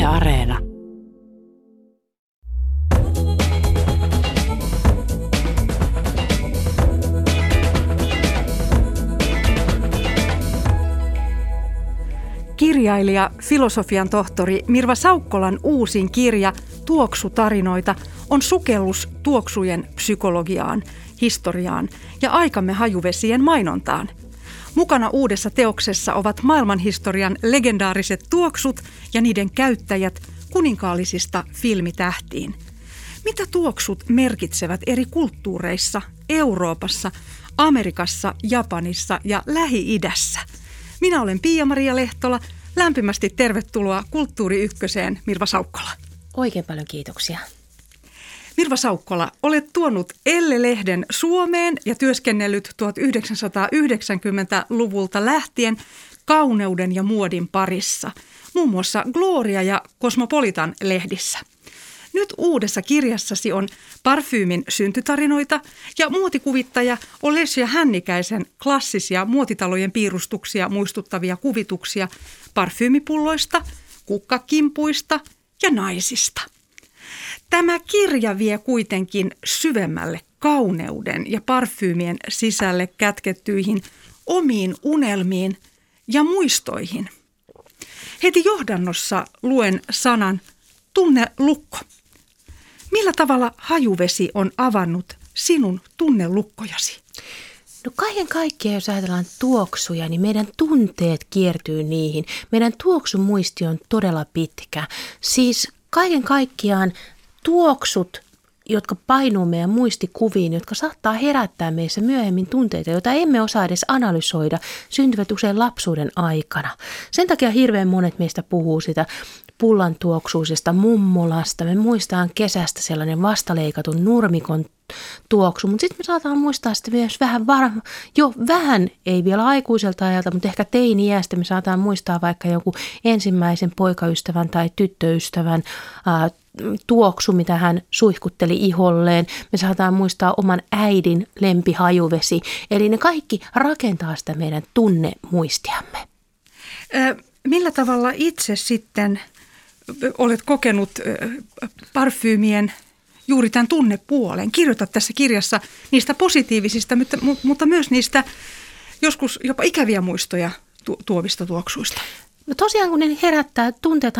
Areena. Kirjailija, filosofian tohtori Mirva Saukkolan uusin kirja Tuoksutarinoita on sukellus tuoksujen psykologiaan, historiaan ja aikamme hajuvesien mainontaan. Mukana uudessa teoksessa ovat maailmanhistorian legendaariset tuoksut ja niiden käyttäjät kuninkaallisista filmitähtiin. Mitä tuoksut merkitsevät eri kulttuureissa, Euroopassa, Amerikassa, Japanissa ja Lähi-idässä? Minä olen Pia-Maria Lehtola. Lämpimästi tervetuloa Kulttuuri Ykköseen, Mirva Saukkola. Oikein paljon kiitoksia. Mirva Saukkola, olet tuonut Elle-lehden Suomeen ja työskennellyt 1990-luvulta lähtien kauneuden ja muodin parissa, muun muassa Gloria ja Cosmopolitan-lehdissä. Nyt uudessa kirjassasi on parfyymin syntytarinoita ja muotikuvittaja Olesja Hännikäisen klassisia muotitalojen piirustuksia muistuttavia kuvituksia parfyymipulloista, kukkakimpuista ja naisista. Tämä kirja vie kuitenkin syvemmälle kauneuden ja parfyymien sisälle kätkettyihin omiin unelmiin ja muistoihin. Heti johdannossa luen sanan tunnelukko. Millä tavalla hajuvesi on avannut sinun tunnelukkojasi? No kaiken kaikkiaan, jos ajatellaan tuoksuja, niin meidän tunteet kiertyy niihin. Meidän tuoksumuisti on todella pitkä. Siis kaiken kaikkiaan tuoksut, jotka painuu meidän muistikuviin, jotka saattaa herättää meissä myöhemmin tunteita, joita emme osaa edes analysoida, syntyvät usein lapsuuden aikana. Sen takia hirveän monet meistä puhuu sitä pullan tuoksuisesta mummolasta. Me muistetaan kesästä sellainen vastaleikatun nurmikon tuoksu, mutta sitten me saadaan muistaa sitä myös vähän, ei vielä aikuiselta ajalta, mutta ehkä teini-iästä me saadaan muistaa vaikka joku ensimmäisen poikaystävän tai tyttöystävän tuoksu, mitä hän suihkutteli iholleen. Me saadaan muistaa oman äidin lempihajuvesi. Eli ne kaikki rakentaa sitä meidän tunnemuistiamme. Millä tavalla itse sitten olet kokenut parfyymien juuri tämän tunnepuolen? Kirjoitat tässä kirjassa niistä positiivisista, mutta myös niistä joskus jopa ikäviä muistoja tuovista tuoksuista. No tosiaan, kun ne herättää, tuoksut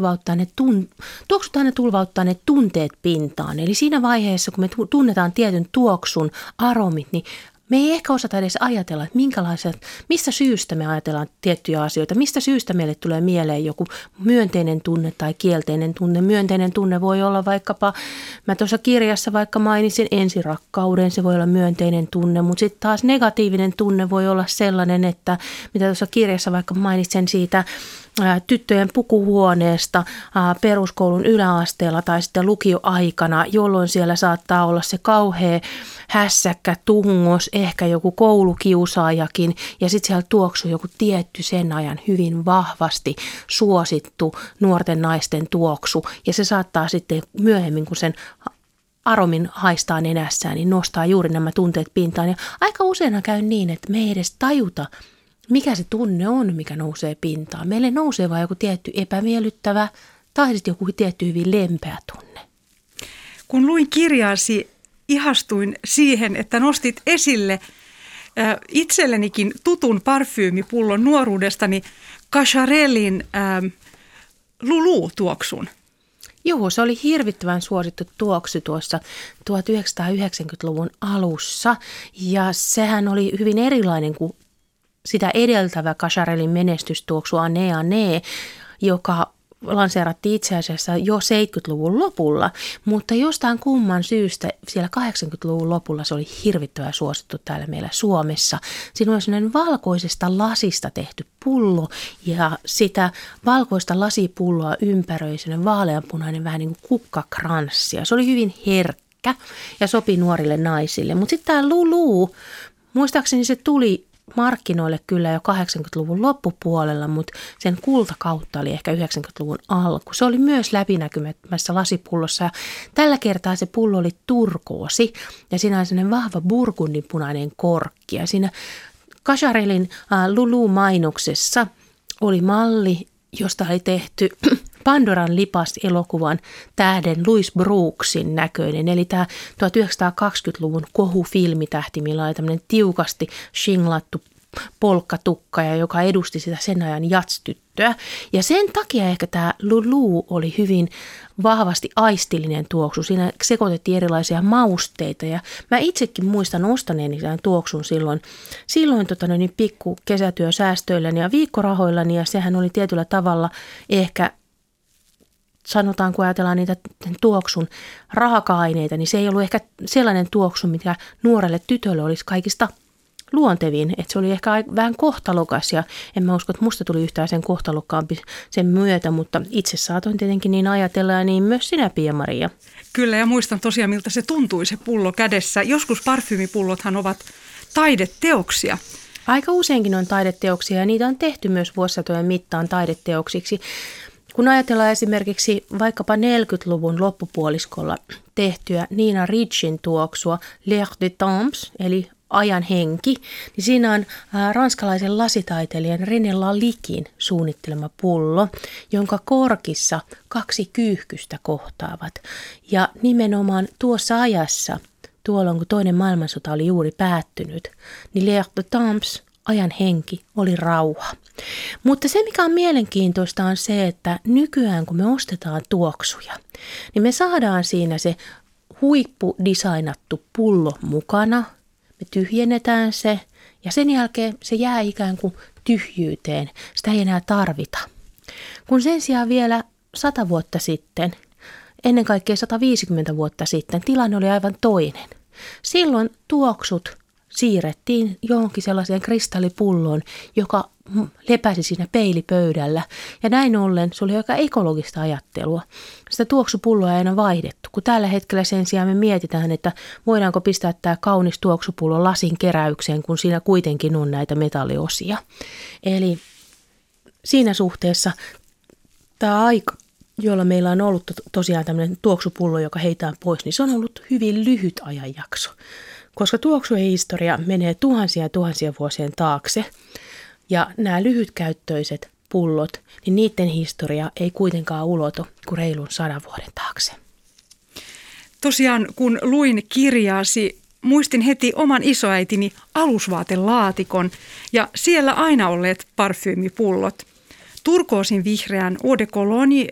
aina tulvauttaa ne tunteet pintaan. Eli siinä vaiheessa, kun me tunnetaan tietyn tuoksun aromit, niin me ei ehkä osata edes ajatella, että mistä syystä me ajatellaan tiettyjä asioita, mistä syystä meille tulee mieleen joku myönteinen tunne tai kielteinen tunne. Myönteinen tunne voi olla vaikkapa, mä tuossa kirjassa vaikka mainitsin ensirakkauden, se voi olla myönteinen tunne, mutta sitten taas negatiivinen tunne voi olla sellainen, että mitä tuossa kirjassa vaikka mainitsin siitä tyttöjen pukuhuoneesta peruskoulun yläasteella tai sitten lukioaikana, jolloin siellä saattaa olla se kauhea hässäkkä, tungos, ehkä joku koulukiusaajakin ja sitten siellä tuoksuu joku tietty sen ajan hyvin vahvasti suosittu nuorten naisten tuoksu ja se saattaa sitten myöhemmin, kun sen aromin haistaa nenässään, niin nostaa juuri nämä tunteet pintaan ja aika usein käy niin, että me ei edes tajuta, mikä se tunne on, mikä nousee pintaan. Meille nousee vain joku tietty epämiellyttävä tai sitten joku tietty hyvin lempeä tunne. Kun luin kirjaasi, ihastuin siihen, että nostit esille itsellenikin tutun parfyymipullon nuoruudestani Cacharelin Lulu-tuoksun. Joo, se oli hirvittävän suosittu tuoksu tuossa 1990-luvun alussa ja sehän oli hyvin erilainen kuin sitä edeltävä Cacharelin menestystuoksu Ane, joka lanseerattiin itse asiassa jo 70-luvun lopulla, mutta jostain kumman syystä siellä 80-luvun lopulla se oli hirvittävän suosittu täällä meillä Suomessa. Siinä oli sellainen valkoisesta lasista tehty pullo ja sitä valkoista lasipulloa ympäröi sellainen vaaleanpunainen vähän niin kuin kukkakranssi. Se oli hyvin herkkä ja sopi nuorille naisille, mutta sitten tämä Lulu, muistaakseni se tuli markkinoille kyllä jo 80-luvun loppupuolella, mutta sen kultakautta oli ehkä 90-luvun alku. Se oli myös läpinäkymässä lasipullossa ja tällä kertaa se pullo oli turkoosi ja siinä oli sellainen vahva burgundinpunainen korkki. Ja siinä Cacharelin Lulu-mainoksessa oli malli, josta oli tehty Pandoran lipas-elokuvan tähden Louis Brooksin näköinen. Eli tämä 1920-luvun kohufilmitähti, millä oli tämmöinen tiukasti shinglattu polkkatukka, ja joka edusti sitä sen ajan jatstyttöä. Ja sen takia ehkä tämä Lulu oli hyvin vahvasti aistillinen tuoksu. Siinä sekoitettiin erilaisia mausteita, ja mä itsekin muistan ostaneeni tämän tuoksun silloin pikku kesätyösäästöilläni ja viikkorahoillani, ja sehän oli tietyllä tavalla ehkä, sanotaan, kun ajatellaan niitä tuoksun raaka-aineita, niin se ei ollut ehkä sellainen tuoksu, mikä nuorelle tytölle olisi kaikista luontevin, että se oli ehkä vähän kohtalokas, ja en mä usko, että musta tuli yhtään sen kohtalokkaampi sen myötä, mutta itse saatoin tietenkin niin ajatella, ja niin myös sinä, Pia-Maria. Kyllä, ja muistan tosiaan, miltä se tuntui se pullo kädessä. Joskus parfyymipullothan ovat taideteoksia. Aika useinkin on taideteoksia, ja niitä on tehty myös vuosisatojen mittaan taideteoksiksi. Kun ajatellaan esimerkiksi vaikkapa 40-luvun loppupuoliskolla tehtyä Nina Richin tuoksua L'air du temps, eli ajan henki, niin siinä on ranskalaisen lasitaiteilijan René Laliquin suunnittelema pullo, jonka korkissa 2 kyyhkystä kohtaavat. Ja nimenomaan tuossa ajassa, tuolloin kun toinen maailmansota oli juuri päättynyt, niin L'air du temps, ajan henki, oli rauha. Mutta se, mikä on mielenkiintoista, on se, että nykyään kun me ostetaan tuoksuja, niin me saadaan siinä se huippudesignattu pullo mukana. Me tyhjennetään se, ja sen jälkeen se jää ikään kuin tyhjyyteen. Sitä ei enää tarvita. Kun sen sijaan vielä 100 vuotta sitten, ennen kaikkea 150 vuotta sitten, tilanne oli aivan toinen. Silloin tuoksut siirrettiin johonkin sellaiseen kristallipulloon, joka lepäsi siinä peilipöydällä. Ja näin ollen se oli aika ekologista ajattelua. Sitä tuoksupulloa ei aina vaihdettu, kun tällä hetkellä sen sijaan me mietitään, että voidaanko pistää tämä kaunis tuoksupullo lasin keräykseen, kun siinä kuitenkin on näitä metalliosia. Eli siinä suhteessa tämä aika, jolla meillä on ollut tosiaan tämmöinen tuoksupullo, joka heitään pois, niin se on ollut hyvin lyhyt ajanjakso. Koska tuoksuhistoria menee tuhansia vuosien taakse, ja nämä lyhytkäyttöiset pullot, niin niiden historia ei kuitenkaan ulotu kuin reilun 100 vuoden taakse. Tosiaan, kun luin kirjaasi, muistin heti oman isoäitini alusvaatelaatikon ja siellä aina olleet parfyymipullot. Turkoosin vihreän Eau de Cologne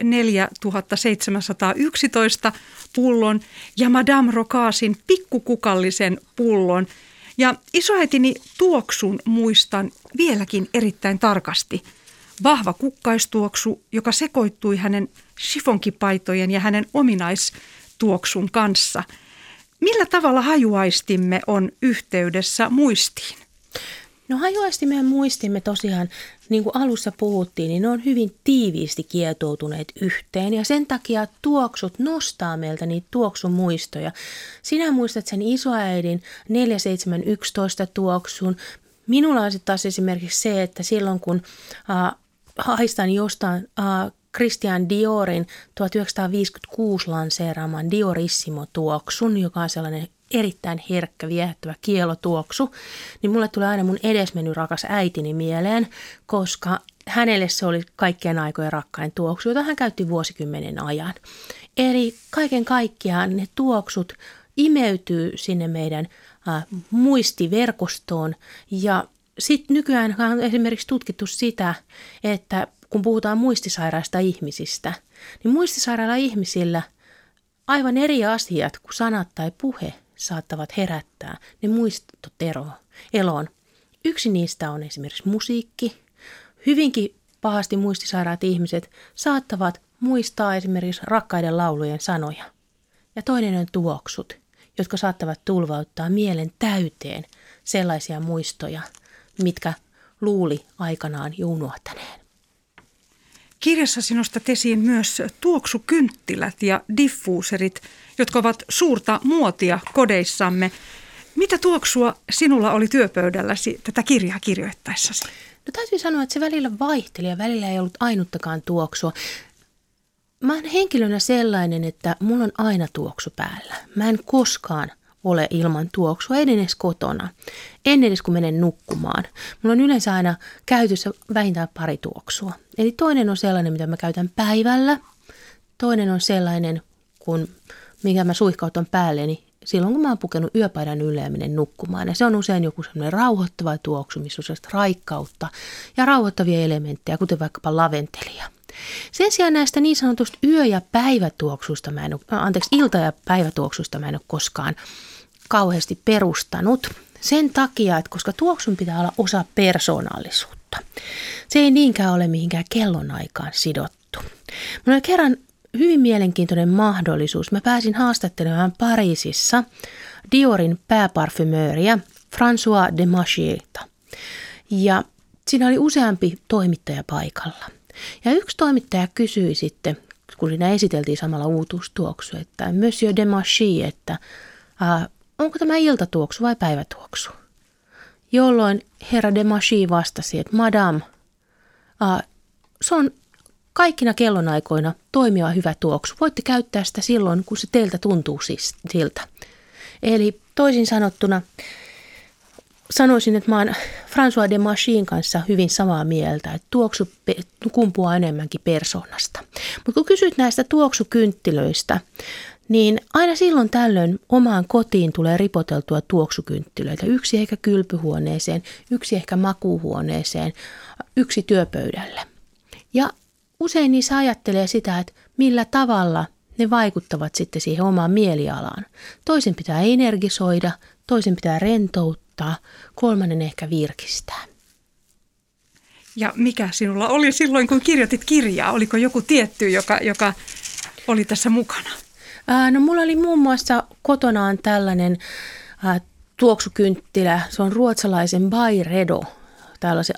4711 pullon ja Madame Rocasin pikkukukallisen pullon. Ja isoäitini tuoksun muistan vieläkin erittäin tarkasti. Vahva kukkaistuoksu, joka sekoittui hänen chiffonkipaitojen ja hänen ominaistuoksun kanssa. Millä tavalla hajuaistimme on yhteydessä muistiin? No hajuaistimme ja muistimme tosiaan, niin kuin alussa puhuttiin, niin ne on hyvin tiiviisti kietoutuneet yhteen ja sen takia tuoksut nostaa meiltä niitä tuoksumuistoja. Sinä muistat sen isoäidin 4711 tuoksun. Minulla on sitten taas esimerkiksi se, että silloin kun haistan jostain Christian Diorin 1956 lanseeraaman Diorissimo-tuoksun, joka on sellainen erittäin herkkä, viehättävä kielotuoksu, niin mulle tulee aina mun edesmennyt rakas äitini mieleen, koska hänelle se oli kaikkien aikojen rakkain tuoksu, jota hän käytti vuosikymmenen ajan. Eli kaiken kaikkiaan ne tuoksut imeytyy sinne meidän muistiverkostoon ja sitten nykyään on esimerkiksi tutkittu sitä, että kun puhutaan muistisairaista ihmisistä, niin muistisairailla ihmisillä aivan eri asiat kuin sanat tai puhe saattavat herättää ne muistot eloon. Yksi niistä on esimerkiksi musiikki. Hyvinkin pahasti muistisairaat ihmiset saattavat muistaa esimerkiksi rakkaiden laulujen sanoja. Ja toinen on tuoksut, jotka saattavat tulvauttaa mielen täyteen sellaisia muistoja, mitkä luuli aikanaan jo unohtaneen. Kirjassasi nostat esiin myös tuoksukynttilät ja diffuuserit, jotka ovat suurta muotia kodeissamme. Mitä tuoksua sinulla oli työpöydälläsi tätä kirjaa kirjoittaessasi? No täytyy sanoa, että se välillä vaihteli ja välillä ei ollut ainuttakaan tuoksua. Mä oon henkilönä sellainen, että mulla on aina tuoksu päällä. Mä en koskaan ole ilman tuoksua, en edes kotona. En edes kun menen nukkumaan. Mulla on yleensä aina käytössä vähintään pari tuoksua. Eli toinen on sellainen, mitä mä käytän päivällä. Toinen on sellainen, minkä mä suihkautan päälleni silloin, kun mä oon pukenut yöpaidan ylle ja menen nukkumaan. Ja se on usein joku sellainen rauhoittava tuoksu, missä on sellaista raikkautta ja rauhoittavia elementtejä, kuten vaikkapa laventelia. Sen sijaan näistä niin sanotusta ilta- ja päivätuoksuista mä en ole koskaan kauheasti perustanut. Sen takia, että koska tuoksun pitää olla osa persoonallisuutta. Se ei niinkään ole mihinkään kellonaikaan sidottu. Mulla oli kerran hyvin mielenkiintoinen mahdollisuus. Mä pääsin haastattelemaan Pariisissa Diorin pääparfymööriä François Demachierta. Ja siinä oli useampi toimittaja paikalla. Ja yksi toimittaja kysyi sitten, kun siinä esiteltiin samalla uutuustuoksu, että Monsieur Demachier, että onko tämä iltatuoksu vai päivätuoksu? Jolloin herra Demachier vastasi, että Madame, se on kaikkina kellonaikoina toimiva hyvä tuoksu. Voitte käyttää sitä silloin, kun se teiltä tuntuu siltä. Eli toisin sanottuna sanoisin, että mä oon François Demachierin kanssa hyvin samaa mieltä, että tuoksu kumpuaa enemmänkin persoonasta. Mutta kun kysyt näistä tuoksukynttilöistä, niin aina silloin tällöin omaan kotiin tulee ripoteltua tuoksukynttilöitä. Yksi ehkä kylpyhuoneeseen, yksi ehkä makuuhuoneeseen, yksi työpöydälle. Ja usein niissä ajattelee sitä, että millä tavalla ne vaikuttavat sitten siihen omaan mielialaan. Toisen pitää energisoida, toisen pitää rentouttaa, kolmannen ehkä virkistää. Ja mikä sinulla oli silloin, kun kirjoitit kirjaa? Oliko joku tietty, joka oli tässä mukana? No mulla oli muun muassa kotonaan tällainen tuoksukynttilä. Se on ruotsalaisen Byredo, tällaisen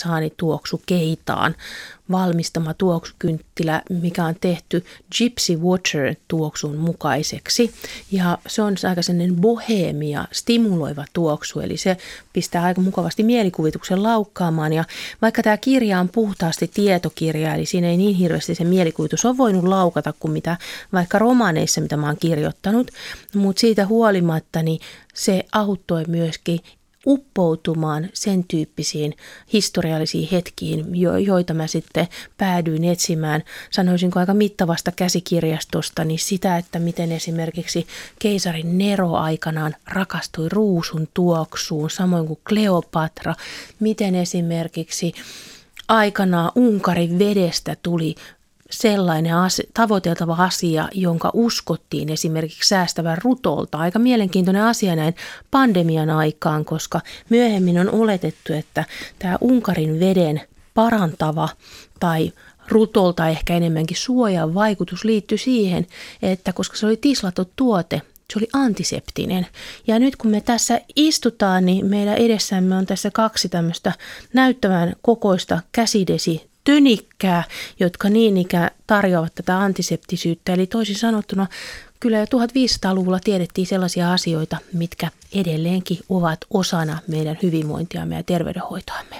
artesaanituoksukeitaan valmistama tuoksukynttilä, mikä on tehty Gypsy Water tuoksun mukaiseksi. Ja se on aika sellainen bohemia, stimuloiva tuoksu, eli se pistää aika mukavasti mielikuvituksen laukkaamaan. Ja vaikka tämä kirja on puhtaasti tietokirja, eli siinä ei niin hirveästi se mielikuvitus ole voinut laukata kuin mitä vaikka romaaneissa, mitä mä oon kirjoittanut, mutta siitä huolimatta niin se auttoi myöskin uppoutumaan sen tyyppisiin historiallisiin hetkiin, joita mä sitten päädyin etsimään, sanoisinko aika mittavasta käsikirjastosta, niin sitä, että miten esimerkiksi keisari Nero aikanaan rakastui ruusun tuoksuun, samoin kuin Kleopatra, miten esimerkiksi aikanaan Unkarin vedestä tuli sellainen tavoiteltava asia, jonka uskottiin esimerkiksi säästävän rutolta. Aika mielenkiintoinen asia näin pandemian aikaan, koska myöhemmin on oletettu, että tämä Unkarin veden parantava tai rutolta ehkä enemmänkin suojan vaikutus liittyi siihen, että koska se oli tislattu tuote, se oli antiseptinen. Ja nyt kun me tässä istutaan, niin meidän edessämme on tässä kaksi tämmöistä näyttävän kokoista käsidesitönikkää, jotka niin ikään tarjoavat tätä antiseptisyyttä. Eli toisin sanottuna kyllä jo 1500-luvulla tiedettiin sellaisia asioita, mitkä edelleenkin ovat osana meidän hyvinvointiamme ja terveydenhoitoamme.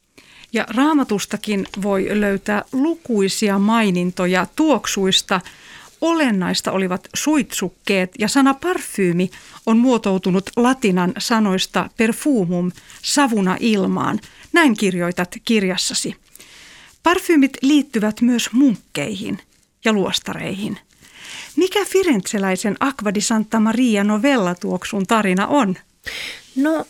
Ja Raamatustakin voi löytää lukuisia mainintoja tuoksuista. Olennaista olivat suitsukkeet ja sana parfyymi on muotoutunut latinan sanoista perfumum, savuna ilmaan. Näin kirjoitat kirjassasi. Parfyymit liittyvät myös munkkeihin ja luostareihin. Mikä firenzeläisen Acqua di Santa Maria Novella-tuoksun tarina on? No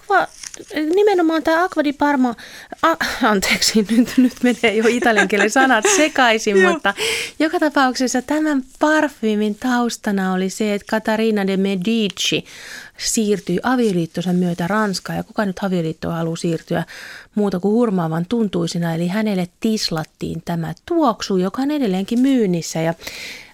nimenomaan tämä Acqua di Parma, anteeksi, nyt menee jo italian kielen sanat sekaisin, mutta joka tapauksessa tämän parfyymin taustana oli se, että Caterina de Medici siirtyi avioliittonsa myötä Ranskaan, ja kuka nyt avioliittoon haluaa siirtyä muuta kuin hurmaavan tuntuisina, eli hänelle tislattiin tämä tuoksu, joka on edelleenkin myynnissä, ja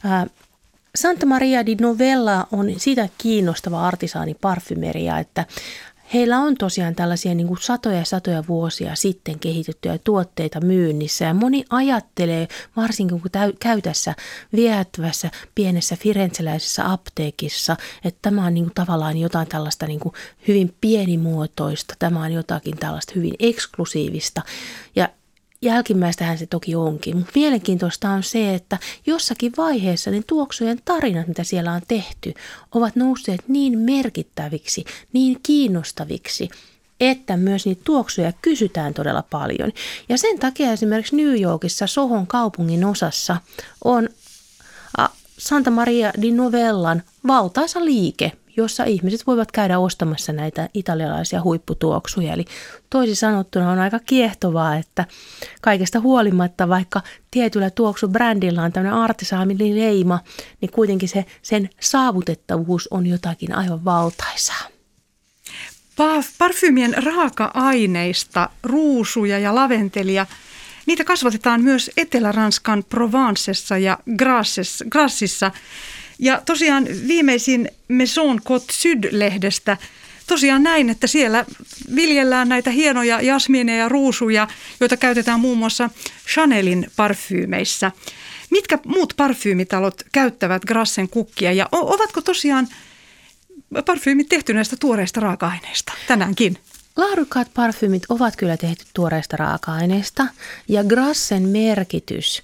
Santa Maria di Novella on siitä kiinnostava artisaaniparfymeria, että heillä on tosiaan tällaisia niin kuin satoja vuosia sitten kehitettyjä tuotteita myynnissä, ja moni ajattelee, varsinkin kun käy tässä viehättävässä pienessä firenzeläisessä apteekissa, että tämä on niin kuin tavallaan jotain tällaista niin kuin hyvin pienimuotoista, tämä on jotakin tällaista hyvin eksklusiivista, ja jälkimmäistähän se toki onkin, mutta mielenkiintoista on se, että jossakin vaiheessa ne tuoksujen tarinat, mitä siellä on tehty, ovat nousseet niin merkittäviksi, niin kiinnostaviksi, että myös niitä tuoksuja kysytään todella paljon. Ja sen takia esimerkiksi New Yorkissa Sohon kaupungin osassa on Santa Maria di Novellan valtaisa liike, jossa ihmiset voivat käydä ostamassa näitä italialaisia huipputuoksuja. Eli toisin sanottuna on aika kiehtovaa, että kaikesta huolimatta, vaikka tietyllä tuoksubrändillä on tämmöinen artesaanileima, niin kuitenkin sen saavutettavuus on jotakin aivan valtaisaa. Parfyymien raaka-aineista, ruusuja ja laventelia, niitä kasvatetaan myös Etelä-Ranskan Provencessa ja Grassissa. Ja tosiaan viimeisin Maison Côte Sud-lehdestä tosiaan näin, että siellä viljellään näitä hienoja jasmiineja ja ruusuja, joita käytetään muun muassa Chanelin parfyymeissä. Mitkä muut parfyymitalot käyttävät Grassen kukkia ja ovatko tosiaan parfyymit tehty näistä tuoreista raaka-aineista tänäänkin? Laadukkaat parfyymit ovat kyllä tehty tuoreista raaka-aineista ja Grassen merkitys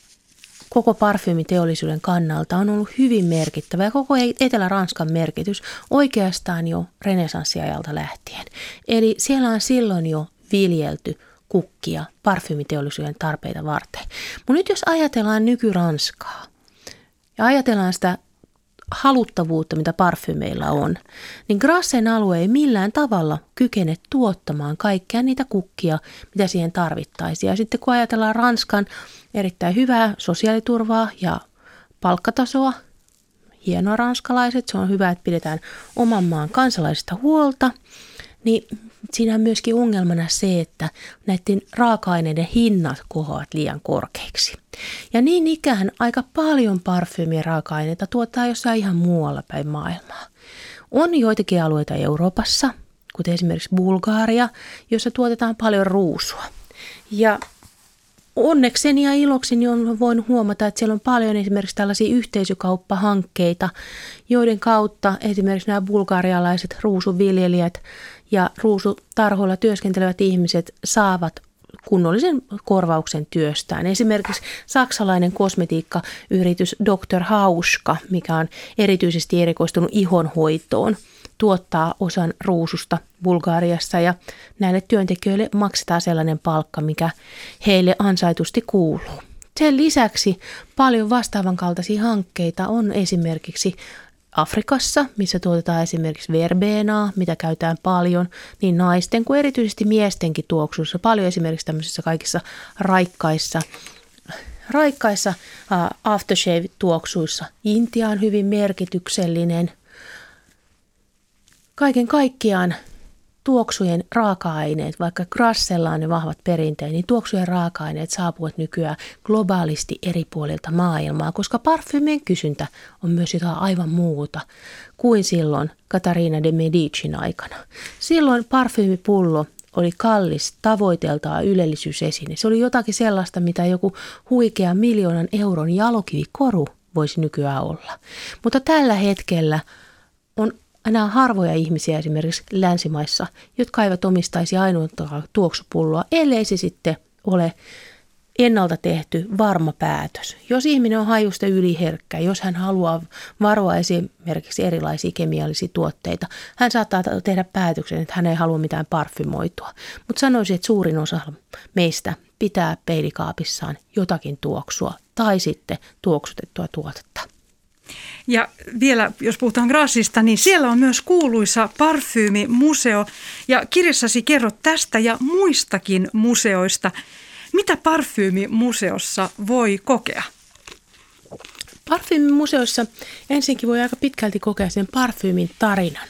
koko parfyymiteollisuuden kannalta on ollut hyvin merkittävä ja koko Etelä-Ranskan merkitys oikeastaan jo renessanssiajalta lähtien. Eli siellä on silloin jo viljelty kukkia parfyymiteollisuuden tarpeita varten. Mutta nyt jos ajatellaan nyky-Ranskaa ja ajatellaan sitä haluttavuutta, mitä parfyymeillä on, niin Grassen alue ei millään tavalla kykene tuottamaan kaikkia niitä kukkia, mitä siihen tarvittaisiin. Ja sitten kun ajatellaan Ranskan erittäin hyvää sosiaaliturvaa ja palkkatasoa, hienoa ranskalaiset, se on hyvä, että pidetään oman maan kansalaisista huolta, niin siinä on myöskin ongelmana se, että näiden raaka-aineiden hinnat kohoavat liian korkeiksi. Ja niin ikään aika paljon parfyymien raaka-aineita tuottaa jossain ihan muualla päin maailmaa. On joitakin alueita Euroopassa, kuten esimerkiksi Bulgaria, jossa tuotetaan paljon ruusua. Ja onnekseni ja ilokseni voin huomata, että siellä on paljon esimerkiksi tällaisia yhteisökauppahankkeita, joiden kautta esimerkiksi nämä bulgarialaiset ruusuviljelijät ja ruusutarhoilla työskentelevät ihmiset saavat kunnollisen korvauksen työstään. Esimerkiksi saksalainen kosmetiikkayritys Dr. Hauska, mikä on erityisesti erikoistunut ihonhoitoon, tuottaa osan ruususta Bulgariassa ja näille työntekijöille maksetaan sellainen palkka, mikä heille ansaitusti kuuluu. Sen lisäksi paljon vastaavan kaltaisia hankkeita on esimerkiksi Afrikassa, missä tuotetaan esimerkiksi verbeenaa, mitä käytetään paljon niin naisten kuin erityisesti miestenkin tuoksuissa. Paljon esimerkiksi tämmöisissä kaikissa raikkaissa aftershave-tuoksuissa. Intia on hyvin merkityksellinen. Kaiken kaikkiaan tuoksujen raaka-aineet, vaikka Grassella on ne vahvat perinteet, niin tuoksujen raaka-aineet saapuvat nykyään globaalisti eri puolilta maailmaa, koska parfyymien kysyntä on myös jotain aivan muuta kuin silloin Katarina de Medicin aikana. Silloin parfyymipullo oli kallis, tavoiteltava ylellisyysesine. Se oli jotakin sellaista, mitä joku huikea 1 000 000 euron jalokivikoru voisi nykyään olla. Mutta tällä hetkellä on enää harvoja ihmisiä esimerkiksi länsimaissa, jotka eivät omistaisi ainoastaan tuoksupulloa, ellei se sitten ole ennalta tehty varma päätös. Jos ihminen on hajusta yliherkkä, jos hän haluaa varoa esimerkiksi erilaisia kemiallisia tuotteita, hän saattaa tehdä päätöksen, että hän ei halua mitään parfymoitua. Mutta sanoisin, että suurin osa meistä pitää peilikaapissaan jotakin tuoksua tai sitten tuoksutettua tuotetta. Ja vielä, jos puhutaan Grassista, niin siellä on myös kuuluisa parfyymimuseo. Ja kirjassasi kerrot tästä ja muistakin museoista. Mitä parfyymimuseossa voi kokea? Parfyymimuseossa ensinkin voi aika pitkälti kokea sen parfyymin tarinan.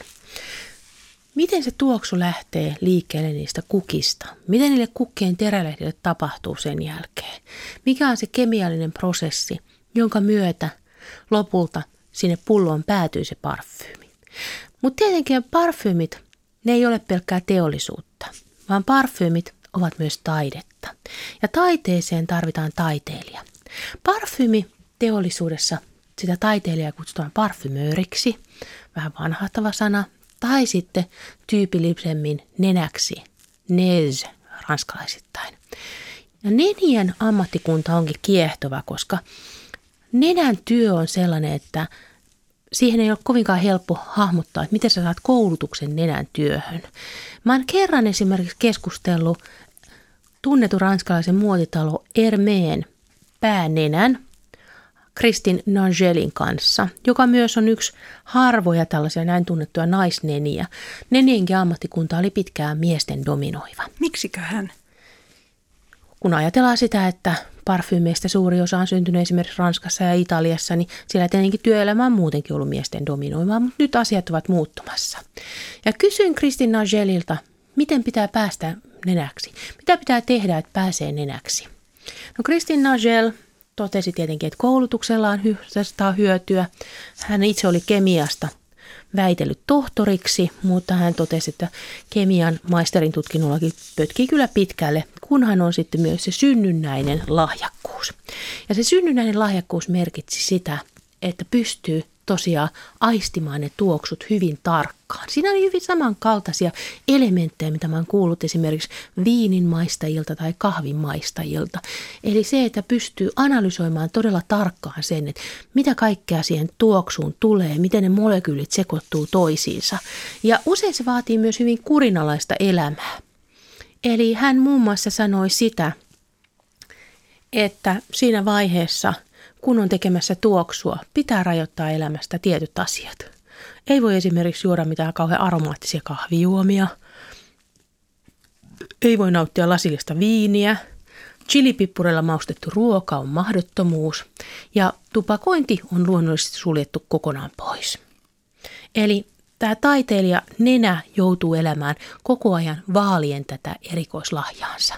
Miten se tuoksu lähtee liikkeelle niistä kukista? Miten niille kukkien terälehdille tapahtuu sen jälkeen? Mikä on se kemiallinen prosessi, jonka myötä lopulta sinne pulloon päätyy se parfyymi? Mutta tietenkin parfyymit, ne ei ole pelkkää teollisuutta, vaan parfyymit ovat myös taidetta. Ja taiteeseen tarvitaan taiteilija. Parfyymiteollisuudessa sitä taiteilijaa kutsutaan parfymööriksi, vähän vanhahtava sana, tai sitten tyypillisemmin nenäksi, nez ranskalaisittain. Ja nenien ammattikunta onkin kiehtova, koska nenän työ on sellainen, että siihen ei ole kovinkaan helppo hahmottaa, että miten sä saat koulutuksen nenän työhön. Mä oon kerran esimerkiksi keskustellut tunnetun ranskalaisen muotitalo Hermeen päänenän Christine Nangelin kanssa, joka myös on yksi harvoja tällaisia näin tunnettuja naisneniä. Nenienkin ammattikunta oli pitkään miesten dominoiva. Miksiköhän? Kun ajatellaan sitä, että parfyymeistä suuri osa on syntynyt esimerkiksi Ranskassa ja Italiassa, niin siellä tietenkin työelämä on muutenkin ollut miesten dominoimaa, mutta nyt asiat ovat muuttumassa. Ja kysyin Christine Nangelilta, miten pitää päästä nenäksi? Mitä pitää tehdä, että pääsee nenäksi? No Christine Nangel totesi tietenkin, että koulutuksellaan on hyötyä. Hän itse oli kemiasta väitellyt tohtoriksi, mutta hän totesi, että kemian maisterin tutkinnollakin pötkii kyllä pitkälle, kunhan on sitten myös se synnynnäinen lahjakkuus. Ja se synnynnäinen lahjakkuus merkitsi sitä, että pystyy tosiaan aistimaan ne tuoksut hyvin tarkkaan. Siinä oli hyvin samankaltaisia elementtejä, mitä mä oon kuullut esimerkiksi viinin maistajilta tai kahvin maistajilta. Eli se, että pystyy analysoimaan todella tarkkaan sen, että mitä kaikkea siihen tuoksuun tulee, miten ne molekyylit sekoittuu toisiinsa. Ja usein se vaatii myös hyvin kurinalaista elämää. Eli hän muun muassa sanoi sitä, että siinä vaiheessa, kun on tekemässä tuoksua, pitää rajoittaa elämästä tietyt asiat. Ei voi esimerkiksi juoda mitään kauhean aromaattisia kahvijuomia. Ei voi nauttia lasillista viiniä. Chilipippureilla maustettu ruoka on mahdottomuus. Ja tupakointi on luonnollisesti suljettu kokonaan pois. Eli tämä taiteilija nenä joutuu elämään koko ajan vaalien tätä erikoislahjaansa.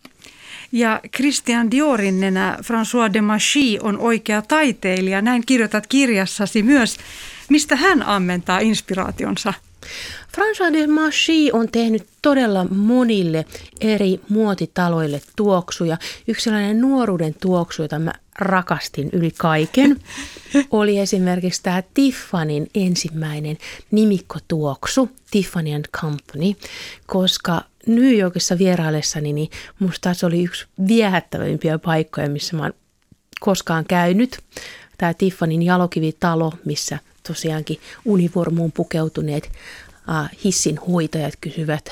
Ja Christian Diorin nenä François Demachy on oikea taiteilija. Näin kirjoitat kirjassasi myös. Mistä hän ammentaa inspiraationsa? François Demachy on tehnyt todella monille eri muotitaloille tuoksuja. Yksi sellainen nuoruuden tuoksu, jota mä rakastin yli kaiken, oli esimerkiksi tämä Tiffanyn ensimmäinen nimikkotuoksu, Tiffany & Company, koska New Yorkissa vieraillessani, niin musta se oli yksi viehättävimpiä paikkoja, missä mä oon koskaan käynyt. Tämä Tiffanyn jalokivitalo, missä tosiaankin univormuun pukeutuneet hissin hoitajat kysyvät,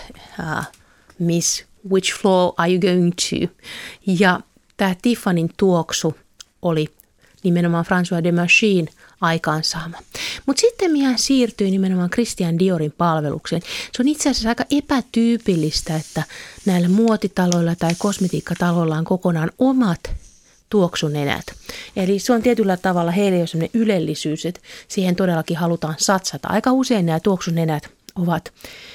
Miss, which floor are you going to? Ja tämä Tiffanyn tuoksu oli nimenomaan François Demachyn aikaansaama. Mutta sitten hän siirtyi nimenomaan Christian Diorin palvelukseen. Se on itse asiassa aika epätyypillistä, että näillä muotitaloilla tai kosmetiikkataloilla on kokonaan omat tuoksunenät. Eli se on tietyllä tavalla heille jo sellainen ylellisyys, että siihen todellakin halutaan satsata. Aika usein nämä tuoksunenät ovat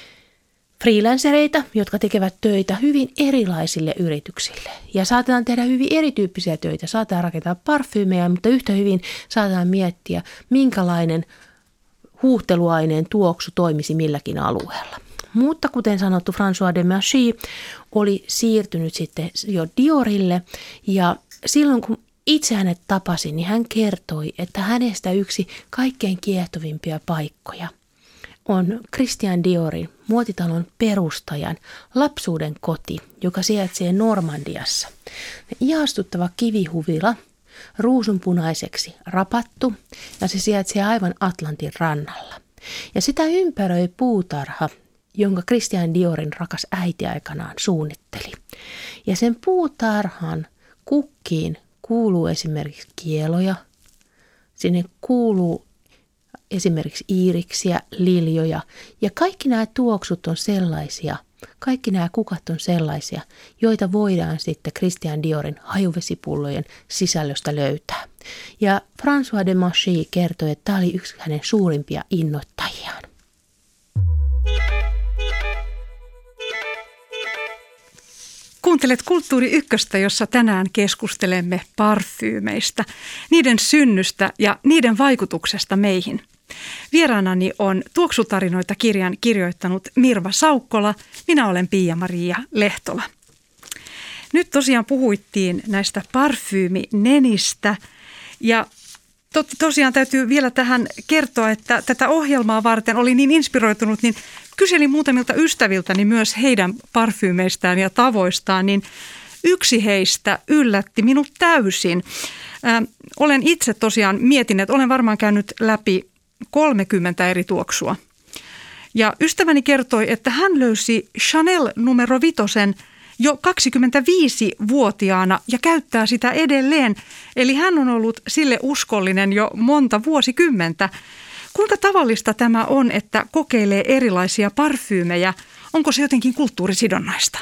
freelancereita, jotka tekevät töitä hyvin erilaisille yrityksille. Ja saatetaan tehdä hyvin erityyppisiä töitä. Saatetaan rakentaa parfyymejä, mutta yhtä hyvin saatetaan miettiä, minkälainen huuhteluaineen tuoksu toimisi milläkin alueella. Mutta kuten sanottu, François Demachy oli siirtynyt sitten jo Diorille ja silloin kun itse hänet tapasin, niin hän kertoi, että hänestä yksi kaikkein kiehtovimpia paikkoja on Christian Diorin muotitalon perustajan lapsuuden koti, joka sijaitsee Normandiassa. Ihastuttava kivihuvila, ruusunpunaiseksi rapattu ja se sijaitsee aivan Atlantin rannalla. Ja sitä ympäröi puutarha, jonka Christian Diorin rakas äiti aikanaan suunnitteli. Ja sen puutarhan kukkiin kuuluu esimerkiksi kieloja, sinne kuuluu esimerkiksi iiriksiä, liljoja ja kaikki nämä tuoksut on sellaisia, kaikki nämä kukat on sellaisia, joita voidaan sitten Christian Diorin hajuvesipullojen sisällöstä löytää. Ja François Demachy kertoi, että tämä oli yksi hänen suurimpia innoittajiaan. Kuuntelet Kulttuuri Ykköstä, jossa tänään keskustelemme parfyymeistä, niiden synnystä ja niiden vaikutuksesta meihin. Vieraanani on Tuoksutarinoita -kirjan kirjoittanut Mirva Saukkola. Minä olen Pia-Maria Lehtola. Nyt tosiaan puhuittiin näistä parfyyminenistä ja tosiaan täytyy vielä tähän kertoa, että tätä ohjelmaa varten oli niin inspiroitunut, niin kyselin muutamilta ystäviltäni myös heidän parfyymeistään ja tavoistaan, niin yksi heistä yllätti minut täysin. Olen itse tosiaan mietin, että olen varmaan käynyt läpi 30 eri tuoksua. Ja ystäväni kertoi, että hän löysi Chanel numero 5 jo 25-vuotiaana ja käyttää sitä edelleen. Eli hän on ollut sille uskollinen jo monta vuosikymmentä. Kuinka tavallista tämä on, että kokeilee erilaisia parfyymejä? Onko se jotenkin kulttuurisidonnaista?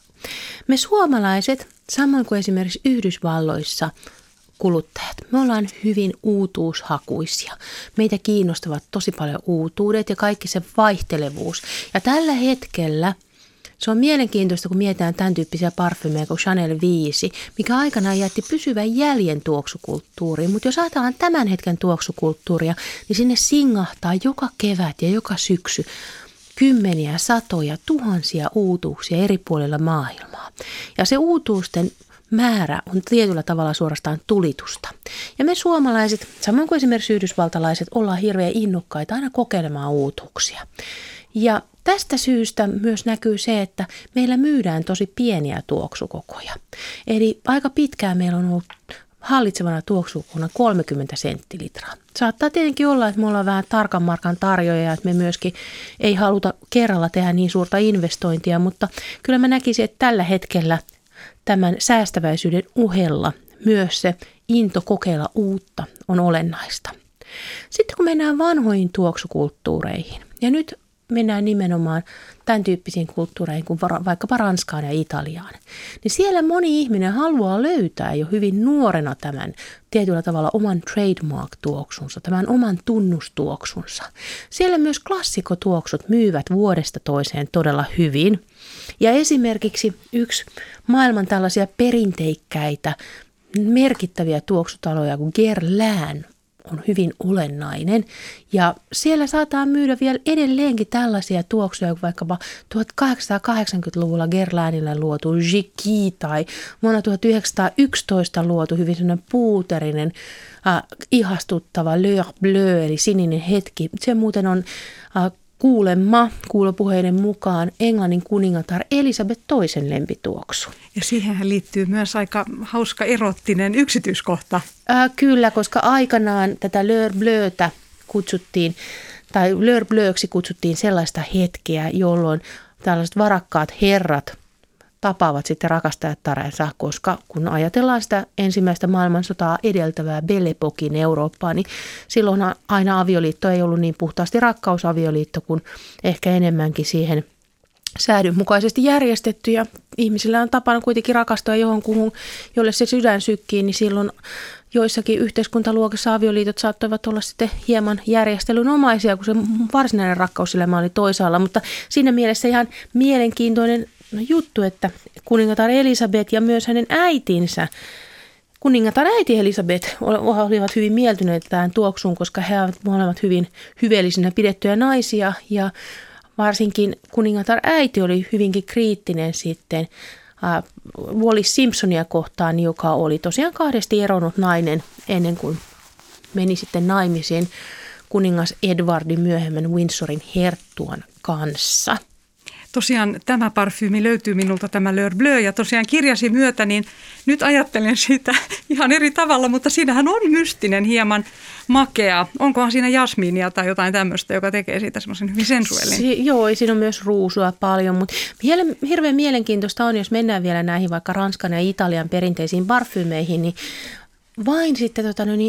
Me suomalaiset, samoin kuin esimerkiksi Yhdysvalloissa kuluttajat, me ollaan hyvin uutuushakuisia. Meitä kiinnostavat tosi paljon uutuudet ja kaikki se vaihtelevuus. Ja tällä hetkellä se on mielenkiintoista, kun mietitään tämän tyyppisiä parfymeja kuin Chanel 5, mikä aikanaan jätti pysyvän jäljen tuoksukulttuuriin. Mutta jos ajatellaan tämän hetken tuoksukulttuuria, niin sinne singahtaa joka kevät ja joka syksy kymmeniä, satoja, tuhansia uutuuksia eri puolilla maailmaa. Ja se uutuusten määrä on tietyllä tavalla suorastaan tulitusta. Ja me suomalaiset, samoin kuin esimerkiksi yhdysvaltalaiset, ollaan hirveän innokkaita aina kokeilemaan uutuuksia. Ja tästä syystä myös näkyy se, että meillä myydään tosi pieniä tuoksukokoja. Eli aika pitkään meillä on ollut hallitsevana tuoksukokona 30 senttilitraa. Saattaa tietenkin olla, että me ollaan vähän tarkan markan tarjoajia, että me myöskin ei haluta kerralla tehdä niin suurta investointia, mutta kyllä mä näkisin, että tällä hetkellä tämän säästäväisyyden uhella myös se into kokeilla uutta on olennaista. Sitten kun mennään vanhoihin tuoksukulttuureihin, ja nyt mennään nimenomaan tämän tyyppisiin kulttuureihin kuin vaikkapa Ranskaan ja Italiaan, niin siellä moni ihminen haluaa löytää jo hyvin nuorena tämän tietyllä tavalla oman trademark-tuoksunsa, tämän oman tunnustuoksunsa. Siellä myös klassikotuoksut myyvät vuodesta toiseen todella hyvin. Ja esimerkiksi yksi maailman tällaisia perinteikkäitä, merkittäviä tuoksutaloja kuin Guerlain on hyvin olennainen. Ja siellä saattaa myydä vielä edelleenkin tällaisia tuoksuja kuin vaikkapa 1880-luvulla Guerlainille luotu Jiki tai vuonna 1911 luotu hyvin sellainen puuterinen, ihastuttava L'Heure Bleue eli sininen hetki. Se muuten on kuulopuheiden mukaan Englannin kuningatar Elisabeth II lempituoksu. Ja siihen liittyy myös aika hauska erottinen yksityiskohta. Kyllä, koska aikanaan tätä L'Heure Bleuta kutsuttiin, tai L'Heure Bleuksi kutsuttiin sellaista hetkeä, jolloin tällaiset varakkaat herrat tapaavat sitten rakastajattarensa, koska kun ajatellaan sitä ensimmäistä maailmansotaa edeltävää Belle Époquein Eurooppaa, niin silloin aina avioliitto ei ollut niin puhtaasti rakkausavioliitto kuin ehkä enemmänkin siihen säädönmukaisesti järjestetty. Ja ihmisillä on tapana kuitenkin rakastua johonkuhun, jolle se sydän sykkii, niin silloin joissakin yhteiskuntaluokissa avioliitot saattoivat olla sitten hieman järjestelynomaisia, kun se varsinainen rakkauselämä oli toisaalla. Mutta siinä mielessä ihan mielenkiintoinen juttu, että kuningatar Elisabeth ja myös hänen äitinsä, kuningatar äiti Elisabeth, olivat hyvin mieltyneet tähän tuoksuun, koska he ovat molemmat hyvin hyveellisinä pidettyjä naisia ja varsinkin kuningatar äiti oli hyvinkin kriittinen sitten Wallis Simpsonia kohtaan, joka oli tosiaan kahdesti eronnut nainen ennen kuin meni sitten naimisiin kuningas Edwardin myöhemmän Windsorin herttuan kanssa. Tosiaan tämä parfyymi löytyy minulta, tämä L'Heure Bleu, ja tosiaan kirjasi myötä, niin nyt ajattelen sitä ihan eri tavalla, mutta siinähän on mystinen, hieman makea. Onkohan siinä jasmiinia tai jotain tämmöistä, joka tekee siitä semmoisen hyvin sensuellin? Joo, siinä on myös ruusua paljon, mutta hirveän mielenkiintoista on, jos mennään vielä näihin vaikka Ranskan ja Italian perinteisiin parfyymeihin, niin vain sitten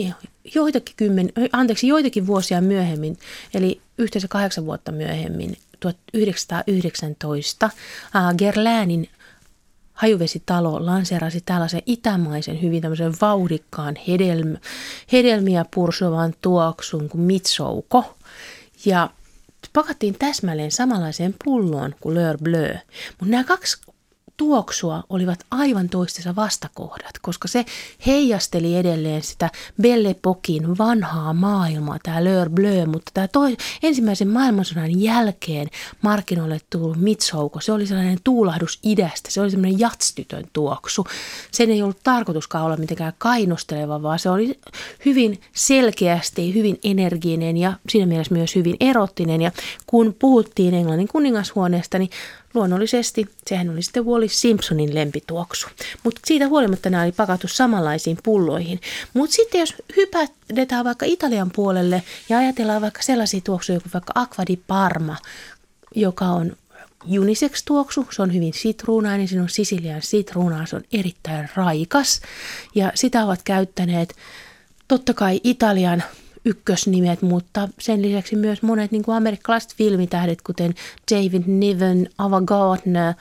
joitakin vuosia myöhemmin, eli yhteensä 8 vuotta myöhemmin, 1919, Guerlainin hajuvesitalo lanseerasi tällaisen itämaisen, hyvin tämmöisen vauhdikkaan hedelmiä pursuvan tuoksun kuin mitsouko. Ja pakattiin täsmälleen samanlaiseen pulloon kuin L'Heure Bleu. Mutta nämä kaksi tuoksua olivat aivan toistensa vastakohdat, koska se heijasteli edelleen sitä Belle Époquein vanhaa maailmaa, tämä L'Heure Bleu, mutta tämä ensimmäisen maailmansodan jälkeen markkinoille tullut mitsouko, se oli sellainen tuulahdus idästä, se oli sellainen jatstytön tuoksu. Sen ei ollut tarkoituskaan olla mitenkään kainosteleva, vaan se oli hyvin selkeästi, hyvin energinen ja siinä mielessä myös hyvin erottinen. Ja kun puhuttiin Englannin kuningashuoneesta, niin luonnollisesti sehän oli sitten Wallis Simpsonin lempituoksu, mutta siitä huolimatta nämä oli pakattu samanlaisiin pulloihin. Mutta sitten jos hypätetään vaikka Italian puolelle ja ajatellaan vaikka sellaisia tuoksuja kuin vaikka Acqua di Parma, joka on unisex-tuoksu, se on hyvin sitruunainen, siinä on Sisilian sitruunaa, se on erittäin raikas ja sitä ovat käyttäneet totta kai Italian ykkösnimet, mutta sen lisäksi myös monet niin kuin amerikkalaiset filmitähdet, kuten David Niven, Ava Gardner,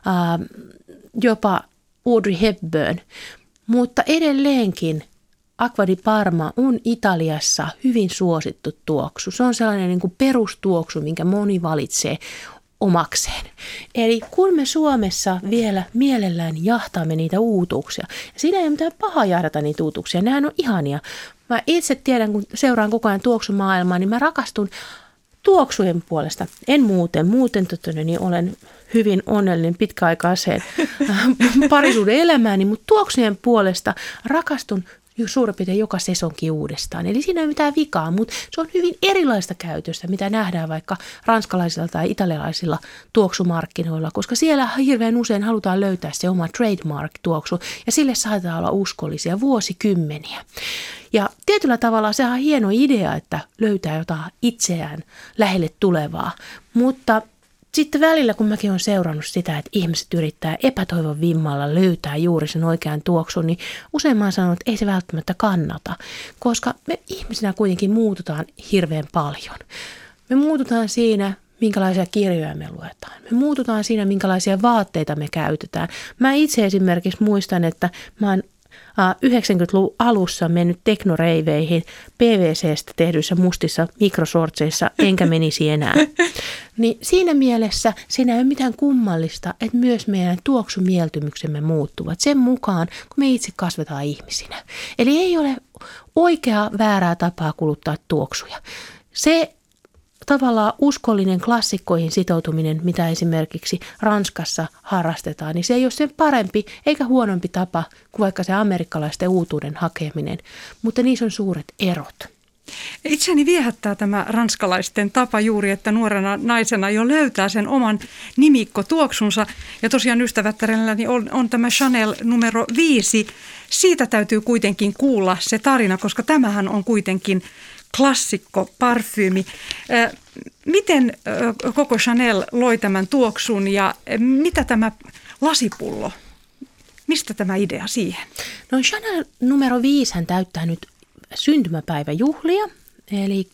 jopa Audrey Hepburn. Mutta edelleenkin Acqua di Parma on Italiassa hyvin suosittu tuoksu. Se on sellainen niin kuin perustuoksu, minkä moni valitsee omakseen. Eli kun me Suomessa vielä mielellään jahtaamme niitä uutuuksia, ja siinä ei ole mitään pahaa jahdata niitä uutuuksia, nehän on ihania. Mä itse tiedän, kun seuraan koko ajan tuoksumaailmaa, niin mä rakastun tuoksujen puolesta. En muuten niin olen hyvin onnellinen pitkäaikaiseen parisuuden elämääni, mutta tuoksujen puolesta rakastun suurin piirtein joka sesonkin uudestaan. Eli siinä ei ole mitään vikaa, mutta se on hyvin erilaista käytöstä, mitä nähdään vaikka ranskalaisilla tai italialaisilla tuoksumarkkinoilla, koska siellä hirveän usein halutaan löytää se oma trademark-tuoksu, ja sille saattaa olla uskollisia vuosikymmeniä. Ja tietyllä tavalla se on hieno idea, että löytää jotain itseään lähelle tulevaa, mutta sitten välillä, kun mäkin olen seurannut sitä, että ihmiset yrittää epätoivon vimmalla löytää juuri sen oikean tuoksun, niin usein mä oon sanonut, että ei se välttämättä kannata, koska me ihmisinä kuitenkin muututaan hirveän paljon. Me muututaan siinä, minkälaisia kirjoja me luetaan. Me muututaan siinä, minkälaisia vaatteita me käytetään. Mä itse esimerkiksi muistan, että mä oon 90-luvun alussa mennyt teknoreiveihin PVC:stä tehdyissä mustissa mikrosortseissa, enkä menisi enää. Niin siinä mielessä siinä ei ole mitään kummallista, että myös meidän tuoksumieltymyksemme muuttuvat sen mukaan, kun me itse kasvetaan ihmisinä. Eli ei ole oikeaa väärää tapaa kuluttaa tuoksuja. Se tavallaan uskollinen klassikkoihin sitoutuminen, mitä esimerkiksi Ranskassa harrastetaan, niin se ei ole sen parempi eikä huonompi tapa kuin vaikka se amerikkalaisten uutuuden hakeminen, mutta niissä on suuret erot. Itseäni viehättää tämä ranskalaisten tapa juuri, että nuorena naisena jo löytää sen oman nimikkotuoksunsa. Ja tosiaan ystävättärelläni on tämä Chanel numero 5. Siitä täytyy kuitenkin kuulla se tarina, koska tämähän on kuitenkin klassikko parfyymi. Miten Coco Chanel loi tämän tuoksun ja mitä tämä lasipullo, mistä tämä idea siihen? No Chanel numero 5 hän täyttää nyt syntymäpäiväjuhlia, eli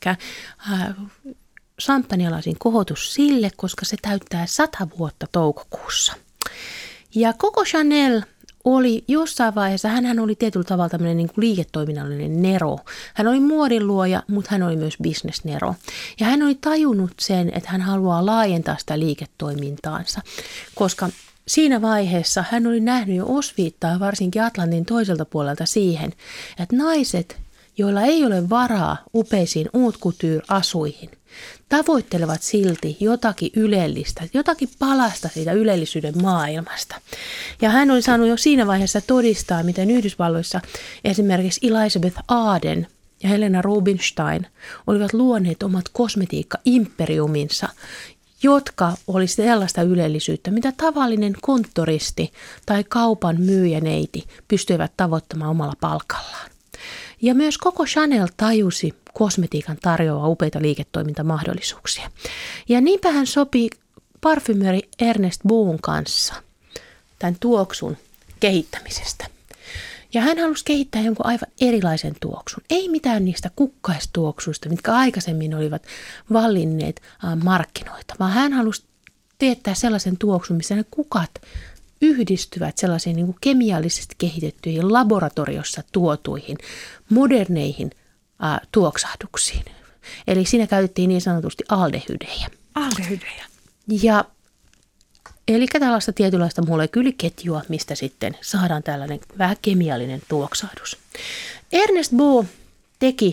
champagnelasin kohotus sille, koska se täyttää 100 vuotta toukokuussa. Ja Coco Chanel oli jossain vaiheessa, hän oli tietyllä tavalla tämmöinen niin kuin liiketoiminnallinen nero. Hän oli muodinluoja, mutta hän oli myös businessnero. Ja hän oli tajunnut sen, että hän haluaa laajentaa sitä liiketoimintaansa, koska siinä vaiheessa hän oli nähnyt jo osviittaa varsinkin Atlantin toiselta puolelta siihen, että naiset, joilla ei ole varaa upeisiin haute couture-asuihin, tavoittelevat silti jotakin ylellistä, jotakin palasta siitä ylellisyyden maailmasta. Ja hän oli saanut jo siinä vaiheessa todistaa, miten Yhdysvalloissa esimerkiksi Elizabeth Arden ja Helena Rubinstein olivat luoneet omat kosmetiikka-imperiuminsa, jotka olisi sellaista ylellisyyttä, mitä tavallinen konttoristi tai kaupan myyjäneiti pystyivät tavoittamaan omalla palkallaan. Ja myös Coco Chanel tajusi kosmetiikan tarjoaa upeita liiketoimintamahdollisuuksia. Ja niinpä hän sopi parfymööri Ernest Beaun kanssa tämän tuoksun kehittämisestä. Ja hän halusi kehittää jonkun aivan erilaisen tuoksun. Ei mitään niistä kukkaistuoksuista, mitkä aikaisemmin olivat vallinneet markkinoita, vaan hän halusi teettää sellaisen tuoksun, missä ne kukat yhdistyvät sellaisiin niin kuin kemiallisesti kehitettyihin laboratoriossa tuotuihin moderneihin tuoksahduksiin. Eli siinä käytettiin niin sanotusti aldehydejä. Aldehydejä. Ja eli tällaista tietynlaista molekyyliketjua, mistä sitten saadaan tällainen vähän kemiallinen tuoksahdus. Ernest Beau teki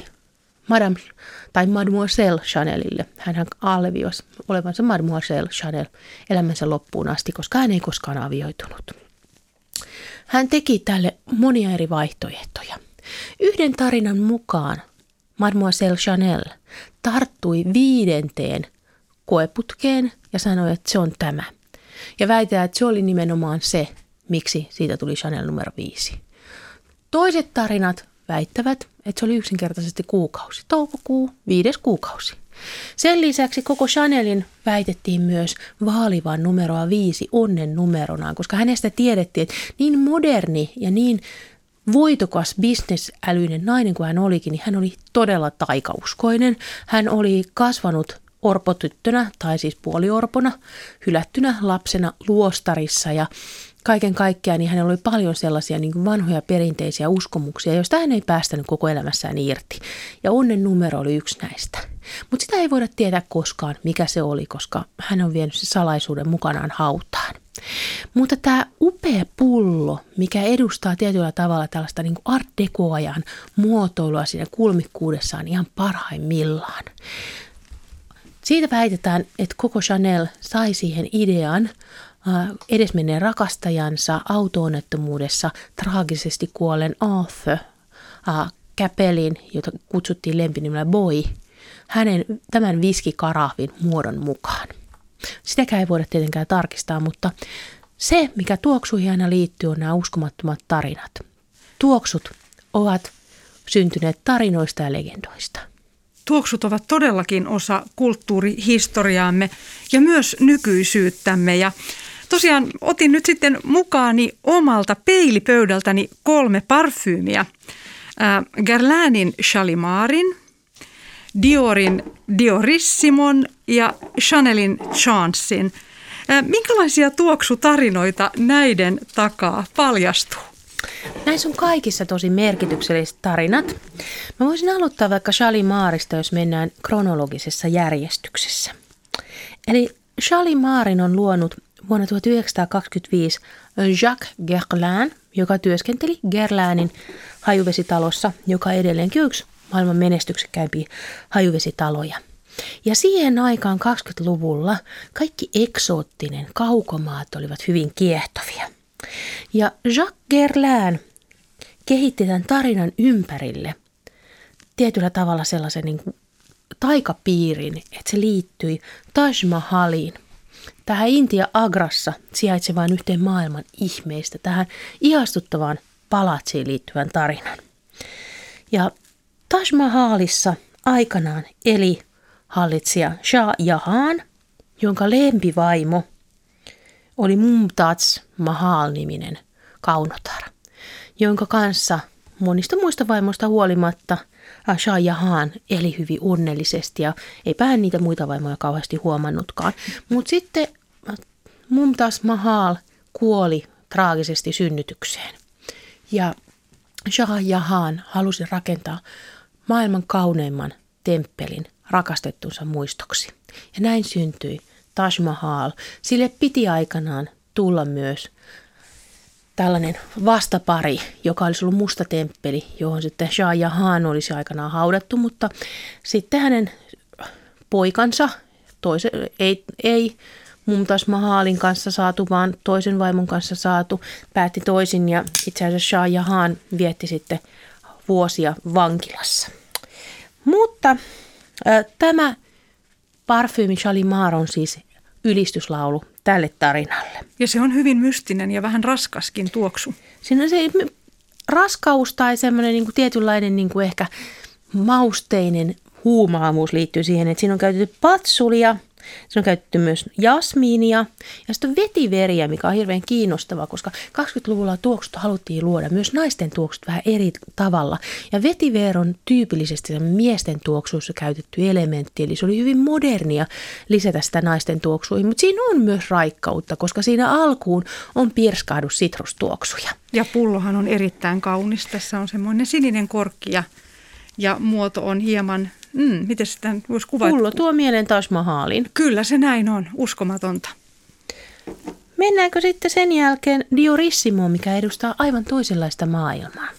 Mademoiselle Chanelille. Hänhän alleviivasi olevansa Mademoiselle Chanel elämänsä loppuun asti, koska hän ei koskaan avioitunut. Hän teki tälle monia eri vaihtoehtoja. Yhden tarinan mukaan Mademoiselle Chanel tarttui 5. koeputkeen ja sanoi, että se on tämä. Ja väittää, että se oli nimenomaan se, miksi siitä tuli Chanel numero 5. Toiset tarinat väittävät, että se oli yksinkertaisesti kuukausi. Toukokuu, 5. kuukausi. Sen lisäksi koko Chanelin väitettiin myös vaalivan numeroa 5 onnen numeronaan, koska hänestä tiedettiin, että niin moderni ja niin voitokas bisnesälyinen nainen kuin hän olikin, niin hän oli todella taikauskoinen. Hän oli kasvanut orpotyttönä, tai siis puoliorpona, hylättynä lapsena luostarissa ja kaiken kaikkiaan niin hänellä oli paljon sellaisia niin kuin vanhoja perinteisiä uskomuksia, joista hän ei päästänyt koko elämässään irti. Ja onnen numero oli yksi näistä. Mutta sitä ei voida tietää koskaan, mikä se oli, koska hän on vienyt se salaisuuden mukanaan hautaan. Mutta tämä upea pullo, mikä edustaa tietyllä tavalla tällaista niin kuin art deco-ajan muotoilua siinä kulmikkuudessaan ihan parhaimmillaan. Siitä väitetään, että Coco Chanel sai siihen idean edesmenneen rakastajansa auto-onnettomuudessa traagisesti kuolleen Arthur Capelin, jota kutsuttiin lempinimellä Boy, hänen tämän viskikarahvin muodon mukaan. Sitäkään ei voida tietenkään tarkistaa, mutta se, mikä tuoksuihin aina liittyy, on nämä uskomattomat tarinat. Tuoksut ovat syntyneet tarinoista ja legendoista. Tuoksut ovat todellakin osa kulttuurihistoriaamme ja myös nykyisyyttämme. Ja tosiaan otin nyt sitten mukaani omalta peilipöydältäni 3 parfyymiä. Guerlainin Shalimarin, Diorin Diorissimon ja Chanelin Chancein. Minkälaisia tuoksutarinoita näiden takaa paljastuu? Näissä on kaikissa tosi merkitykselliset tarinat. Mä voisin aloittaa vaikka Shalimarista, jos mennään kronologisessa järjestyksessä. Eli Shalimarin on luonut vuonna 1925 Jacques Guerlain, joka työskenteli Guerlainin hajuvesitalossa, joka edelleenkin on yksi maailman menestyksekkäimpiä hajuvesitaloja. Ja siihen aikaan 20-luvulla kaikki eksoottinen kaukomaat olivat hyvin kiehtovia. Ja Jacques Guerlain kehitti tämän tarinan ympärille tietyllä tavalla sellaisen niin kuin taikapiirin, että se liittyi Taj Mahaliin, tähän Intia Agrassa sijaitsevaan yhteen maailman ihmeistä, tähän ihastuttavaan palatsiin liittyvän tarinan. Ja Taj Mahalissa aikanaan eli hallitsija Shah Jahan, jonka lempivaimo oli Mumtaz Mahal-niminen kaunotar, jonka kanssa monista muista vaimoista huolimatta Shah Jahan eli hyvin onnellisesti ja eipä hän niitä muita vaimoja kauheasti huomannutkaan. Mutta sitten Mumtaz Mahal kuoli traagisesti synnytykseen ja Shah Jahan halusi rakentaa maailman kauneimman temppelin rakastettunsa muistoksi. Ja näin syntyi Taj Mahal. Sille piti aikanaan tulla myös tällainen vastapari, joka olisi ollut musta temppeli, johon sitten Shah Jahan olisi aikanaan haudattu, mutta sitten hänen poikansa, ei Mumtaz Mahalin kanssa saatu, vaan toisen vaimon kanssa saatu, päätti toisin ja itse asiassa Shah Jahan vietti sitten vuosia vankilassa. Mutta tämä parfyymi Shalimar on siis ylistyslaulu tälle tarinalle. Ja se on hyvin mystinen ja vähän raskaskin tuoksu. Siinä on se raskaus tai semmoinen niin kuin tietynlainen niin kuin ehkä mausteinen huumaavuus liittyy siihen, että siinä on käytetty patsulia, siinä on käytetty myös jasmiinia ja sitten on vetiveriä, mikä on hirveän kiinnostavaa, koska 20-luvulla tuoksut haluttiin luoda myös naisten tuoksut vähän eri tavalla. Ja vetiver on tyypillisesti miesten tuoksuissa käytetty elementti, eli se oli hyvin modernia lisätä sitä naisten tuoksuihin, mutta siinä on myös raikkautta, koska siinä alkuun on pirskahdus sitrustuoksuja. Ja pullohan on erittäin kaunis. Tässä on semmoinen sininen korkki ja muoto on hieman, miten sitä voisi kuvata? Pullo tuo mieleen Taj Mahalin. Kyllä se näin on, uskomatonta. Mennäänkö sitten sen jälkeen Diorissimoon, mikä edustaa aivan toisenlaista maailmaa?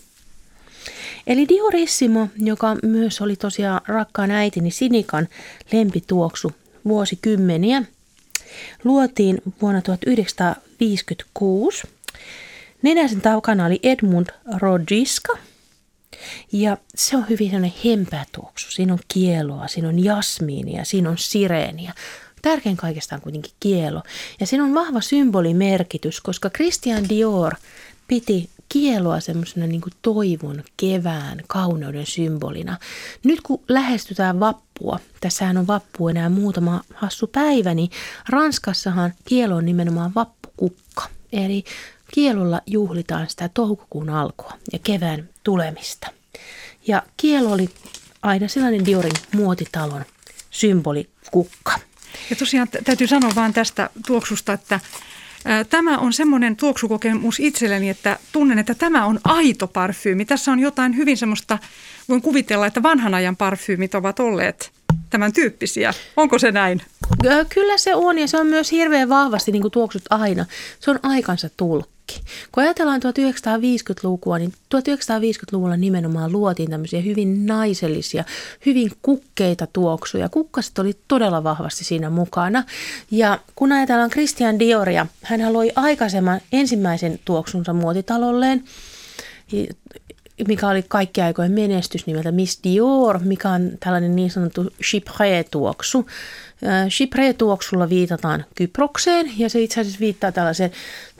Eli Diorissimo, joka myös oli tosiaan rakkaan äitini Sinikan lempituoksu vuosikymmeniä, luotiin vuonna 1956. Nenäsen takana oli Edmund Rodjiska. Ja se on hyvin sellainen hempeä tuoksu. Siinä on kieloa, siinä on jasmiinia, siinä on sireeniä. Tärkein kaikesta on kuitenkin kielo. Ja siinä on vahva symbolimerkitys, koska Christian Dior piti kieloa semmoisena niin kuin toivon, kevään, kauneuden symbolina. Nyt kun lähestytään vappua, tässähän on vappu enää muutama hassu päivä, niin Ranskassahan kielo on nimenomaan vappukukka. Eli kielolla juhlitaan sitä toukokuun alkua ja kevään tulemista. Ja kielo oli aina sellainen Diorin muotitalon symbolikukka. Ja tosiaan täytyy sanoa vaan tästä tuoksusta, että tämä on semmoinen tuoksukokemus itselleni, että tunnen, että tämä on aito parfyymi. Tässä on jotain hyvin semmoista, voin kuvitella, että vanhan ajan parfyymit ovat olleet tämän tyyppisiä. Onko se näin? Kyllä se on, ja se on myös hirveän vahvasti, niin kuin tuoksut aina, se on aikansa tulkki. Kun ajatellaan 1950-lukua, niin 1950-luvulla nimenomaan luotiin tämmöisiä hyvin naisellisia, hyvin kukkeita tuoksuja. Kukkaset oli todella vahvasti siinä mukana. Ja kun ajatellaan Christian Dioria, hän loi aikaisemman ensimmäisen tuoksunsa muotitalolleen, mikä oli kaikki aikojen menestys nimeltä Miss Dior, mikä on tällainen niin sanottu chypre-tuoksu. Chypre-tuoksulla viitataan Kyprokseen ja se itse asiassa viittaa tällaiseen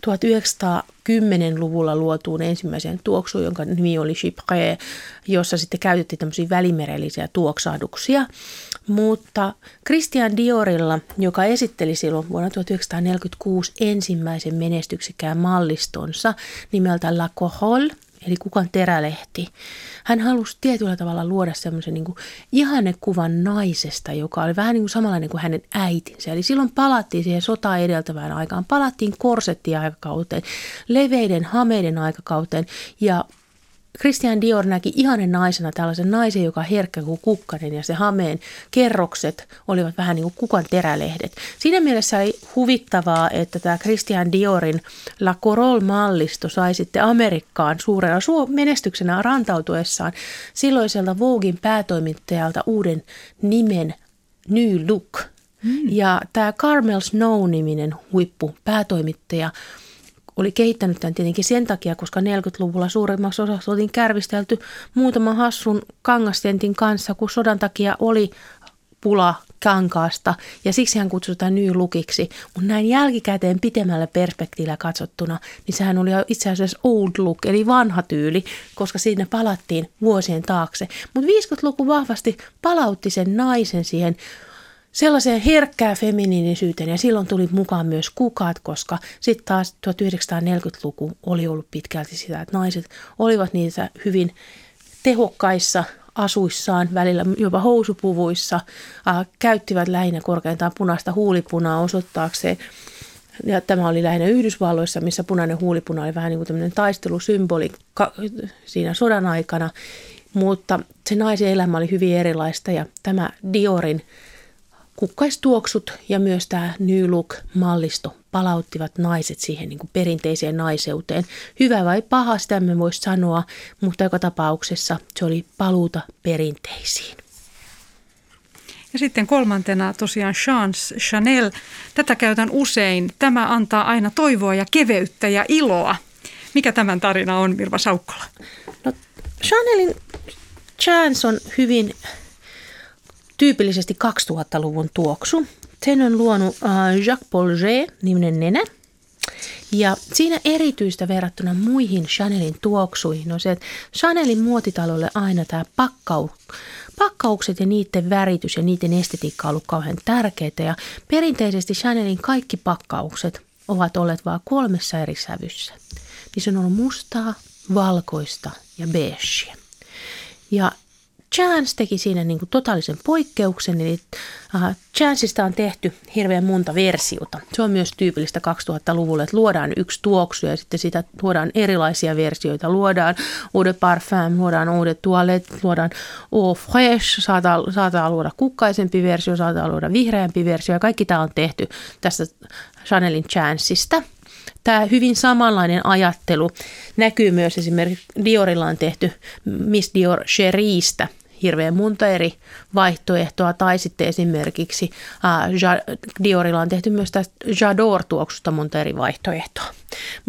1910-luvulla luotuun ensimmäiseen tuoksuun, jonka nimi oli chypre, jossa sitten käytettiin tämmöisiä välimerellisiä tuoksahduksia. Mutta Christian Diorilla, joka esitteli silloin vuonna 1946 ensimmäisen menestyksekään mallistonsa nimeltä La Corolle, eli kukan terälehti. Hän halusi tietyllä tavalla luoda semmoisen niin kuin ihannekuvan naisesta, joka oli vähän niin kuin samanlainen kuin hänen äitinsä. Eli silloin palattiin siihen sotaa edeltävään aikaan, palattiin korsettiaikakauteen, leveiden hameiden aikakauteen ja Christian Dior näki ihanen naisena tällaisen naisen, joka herkkä kuin kukkanen ja se hameen kerrokset olivat vähän niin kuin kukan terälehdet. Siinä mielessä oli huvittavaa, että tämä Christian Diorin La Corolle-mallisto sai sitten Amerikkaan suurena menestyksenä rantautuessaan silloiselta Voguein päätoimittajalta uuden nimen New Look. Ja tämä Carmel Snow-niminen huippupäätoimittaja oli kehittänyt tämän tietenkin sen takia, koska 40-luvulla suurimmaksi osaksi oltiin kärvistelty muutaman hassun kangastentin kanssa, kun sodan takia oli pula kankaasta ja siksi hän kutsutaan New Lookiksi. Mutta näin jälkikäteen pitemmällä perspektiivillä katsottuna, niin sehän oli itse asiassa old look eli vanha tyyli, koska siinä palattiin vuosien taakse. Mutta 50-luku vahvasti palautti sen naisen siihen sellaiseen herkkään feminiinisyyteen ja silloin tuli mukaan myös kukat, koska sitten taas 1940-luku oli ollut pitkälti sitä, että naiset olivat niissä hyvin tehokkaissa asuissaan, välillä jopa housupuvuissa, käyttivät lähinnä korkeintaan punaista huulipunaa osoittaakseen. Ja tämä oli lähinnä Yhdysvalloissa, missä punainen huulipuna oli vähän niin kuin tämmöinen taistelusymboli siinä sodan aikana, mutta se naisen elämä oli hyvin erilaista ja tämä Diorin kukkaistuoksut ja myös tämä New Look-mallisto palauttivat naiset siihen niin kuin perinteiseen naiseuteen. Hyvä vai paha, sitä me voisi sanoa, mutta joka tapauksessa se oli paluuta perinteisiin. Ja sitten kolmantena tosiaan Chanel. Tätä käytän usein. Tämä antaa aina toivoa ja keveyttä ja iloa. Mikä tämän tarina on, Mirva Saukkola? No, Chanelin Chance on hyvin tyypillisesti 2000-luvun tuoksu. Sen on luonut Jacques Polger-niminen nenä. Ja siinä erityistä verrattuna muihin Chanelin tuoksuihin on se, että Chanelin muotitalolle aina tämä pakkaukset ja niiden väritys ja niiden estetiikka on ollut kauhean tärkeitä. Ja perinteisesti Chanelin kaikki pakkaukset ovat olleet vain 3 eri sävyssä. Niin se on ollut mustaa, valkoista ja beigea. Ja Chance teki siinä niin kuin totaalisen poikkeuksen, eli Chanceista on tehty hirveän monta versiota. Se on myös tyypillistä 2000-luvulle, että luodaan yksi tuoksu ja sitten sitä luodaan erilaisia versioita. Luodaan eau de parfum, luodaan eau de toilette, luodaan eau fraîche, saattaa luoda kukkaisempi versio, saattaa luoda vihreämpi versio ja kaikki tämä on tehty tässä Chanelin Chanceista. Tämä hyvin samanlainen ajattelu näkyy myös esimerkiksi Diorilla on tehty Miss Dior Cheriestä hirveän monta eri vaihtoehtoa tai sitten esimerkiksi Diorilla on tehty myös tästä J'adore-tuoksusta monta eri vaihtoehtoa. Mutta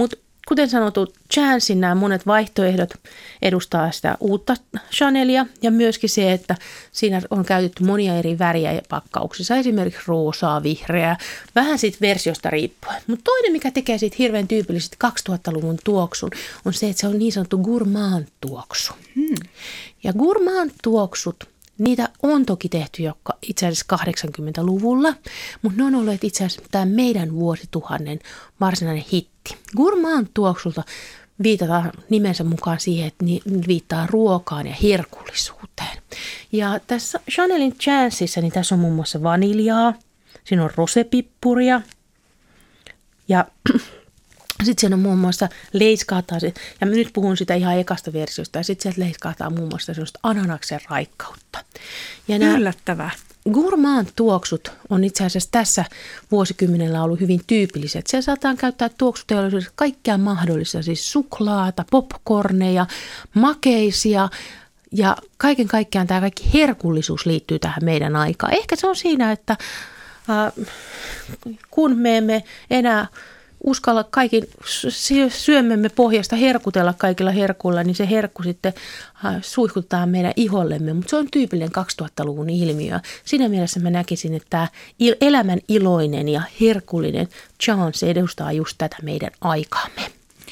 kuten sanottu, Chancein nämä monet vaihtoehdot edustaa sitä uutta Chanelia ja myöskin se, että siinä on käytetty monia eri väriä pakkauksissa, esimerkiksi roosaa, vihreää, vähän siitä versiosta riippuen. Mutta toinen, mikä tekee siitä hirveän tyypillisesti 2000-luvun tuoksun, on se, että se on niin sanottu gourmand-tuoksu. Ja gourmand-tuoksut, niitä on toki tehty jo itse asiassa 80-luvulla, mutta ne on olleet itse asiassa tämä meidän vuosituhannen varsinainen hitti. Gourmand-tuoksulta viitataan nimensä mukaan siihen, että ne viittaa ruokaan ja herkullisuuteen. Ja tässä Chanelin Chanceissa, niin tässä on muun muassa vaniljaa, siinä on rosepippuria ja sitten siinä on muun muassa leiskaataan, ja nyt puhun sitä ihan ekasta versiosta, ja sitten sieltä leiskaataan muun muassa sellaista ananaksen raikkautta. Ja yllättävää. Gourmand-tuoksut on itse asiassa tässä vuosikymmenellä ollut hyvin tyypilliset. Siellä saataan käyttää tuoksuteollisuudessa kaikkea mahdollista, siis suklaata, popcorneja, makeisia, ja kaiken kaikkiaan tämä kaikki herkullisuus liittyy tähän meidän aikaan. Ehkä se on siinä, että kun me emme enää uskalla kaikin syömemme pohjasta herkutella kaikilla herkuilla, niin se herkku sitten suihkutetaan meidän ihollemme, mutta se on tyypillinen 2000-luvun ilmiö. Siinä mielessä mä näkisin, että tämä elämän iloinen ja herkullinen Chance edustaa just tätä meidän aikaamme.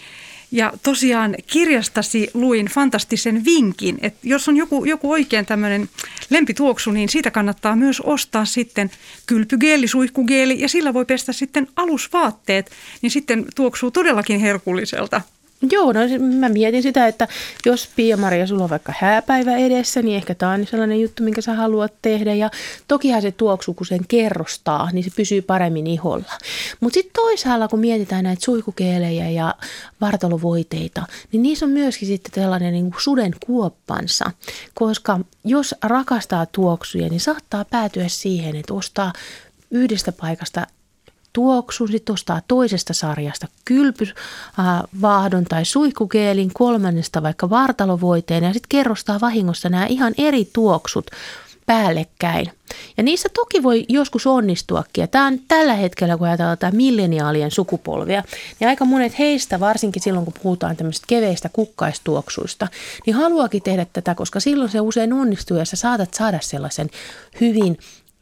Ja tosiaan kirjastasi luin fantastisen vinkin, että jos on joku oikein tämmöinen lempituoksu, niin siitä kannattaa myös ostaa sitten kylpygeeli, suihkugeeli ja sillä voi pestä sitten alusvaatteet, niin sitten tuoksuu todellakin herkulliselta. Joo, no mä mietin sitä, että jos Pia-Maria, sulla on vaikka hääpäivä edessä, niin ehkä tämä on sellainen juttu, minkä sä haluat tehdä. Ja tokihan se tuoksuu, kun sen kerrostaa, niin se pysyy paremmin iholla. Mutta sitten toisaalla, kun mietitään näitä suihkukeelejä ja vartalovoiteita, niin niissä on myöskin sitten tällainen niin kuin suden kuoppansa. Koska jos rakastaa tuoksuja, niin saattaa päätyä siihen, että ostaa yhdestä paikasta tuoksun, sitten ostaa toisesta sarjasta kylpyvaahdon tai suihkugeelin, kolmannesta vaikka vartalovoiteen ja sitten kerrostaa vahingossa nämä ihan eri tuoksut päällekkäin. Ja niissä toki voi joskus onnistuakin. Ja tämä on tällä hetkellä, kun ajatellaan tämä milleniaalien sukupolvia, niin aika monet heistä, varsinkin silloin kun puhutaan tämmöisistä keveistä kukkaistuoksuista, niin haluakin tehdä tätä, koska silloin se usein onnistuu ja sä saatat saada sellaisen hyvin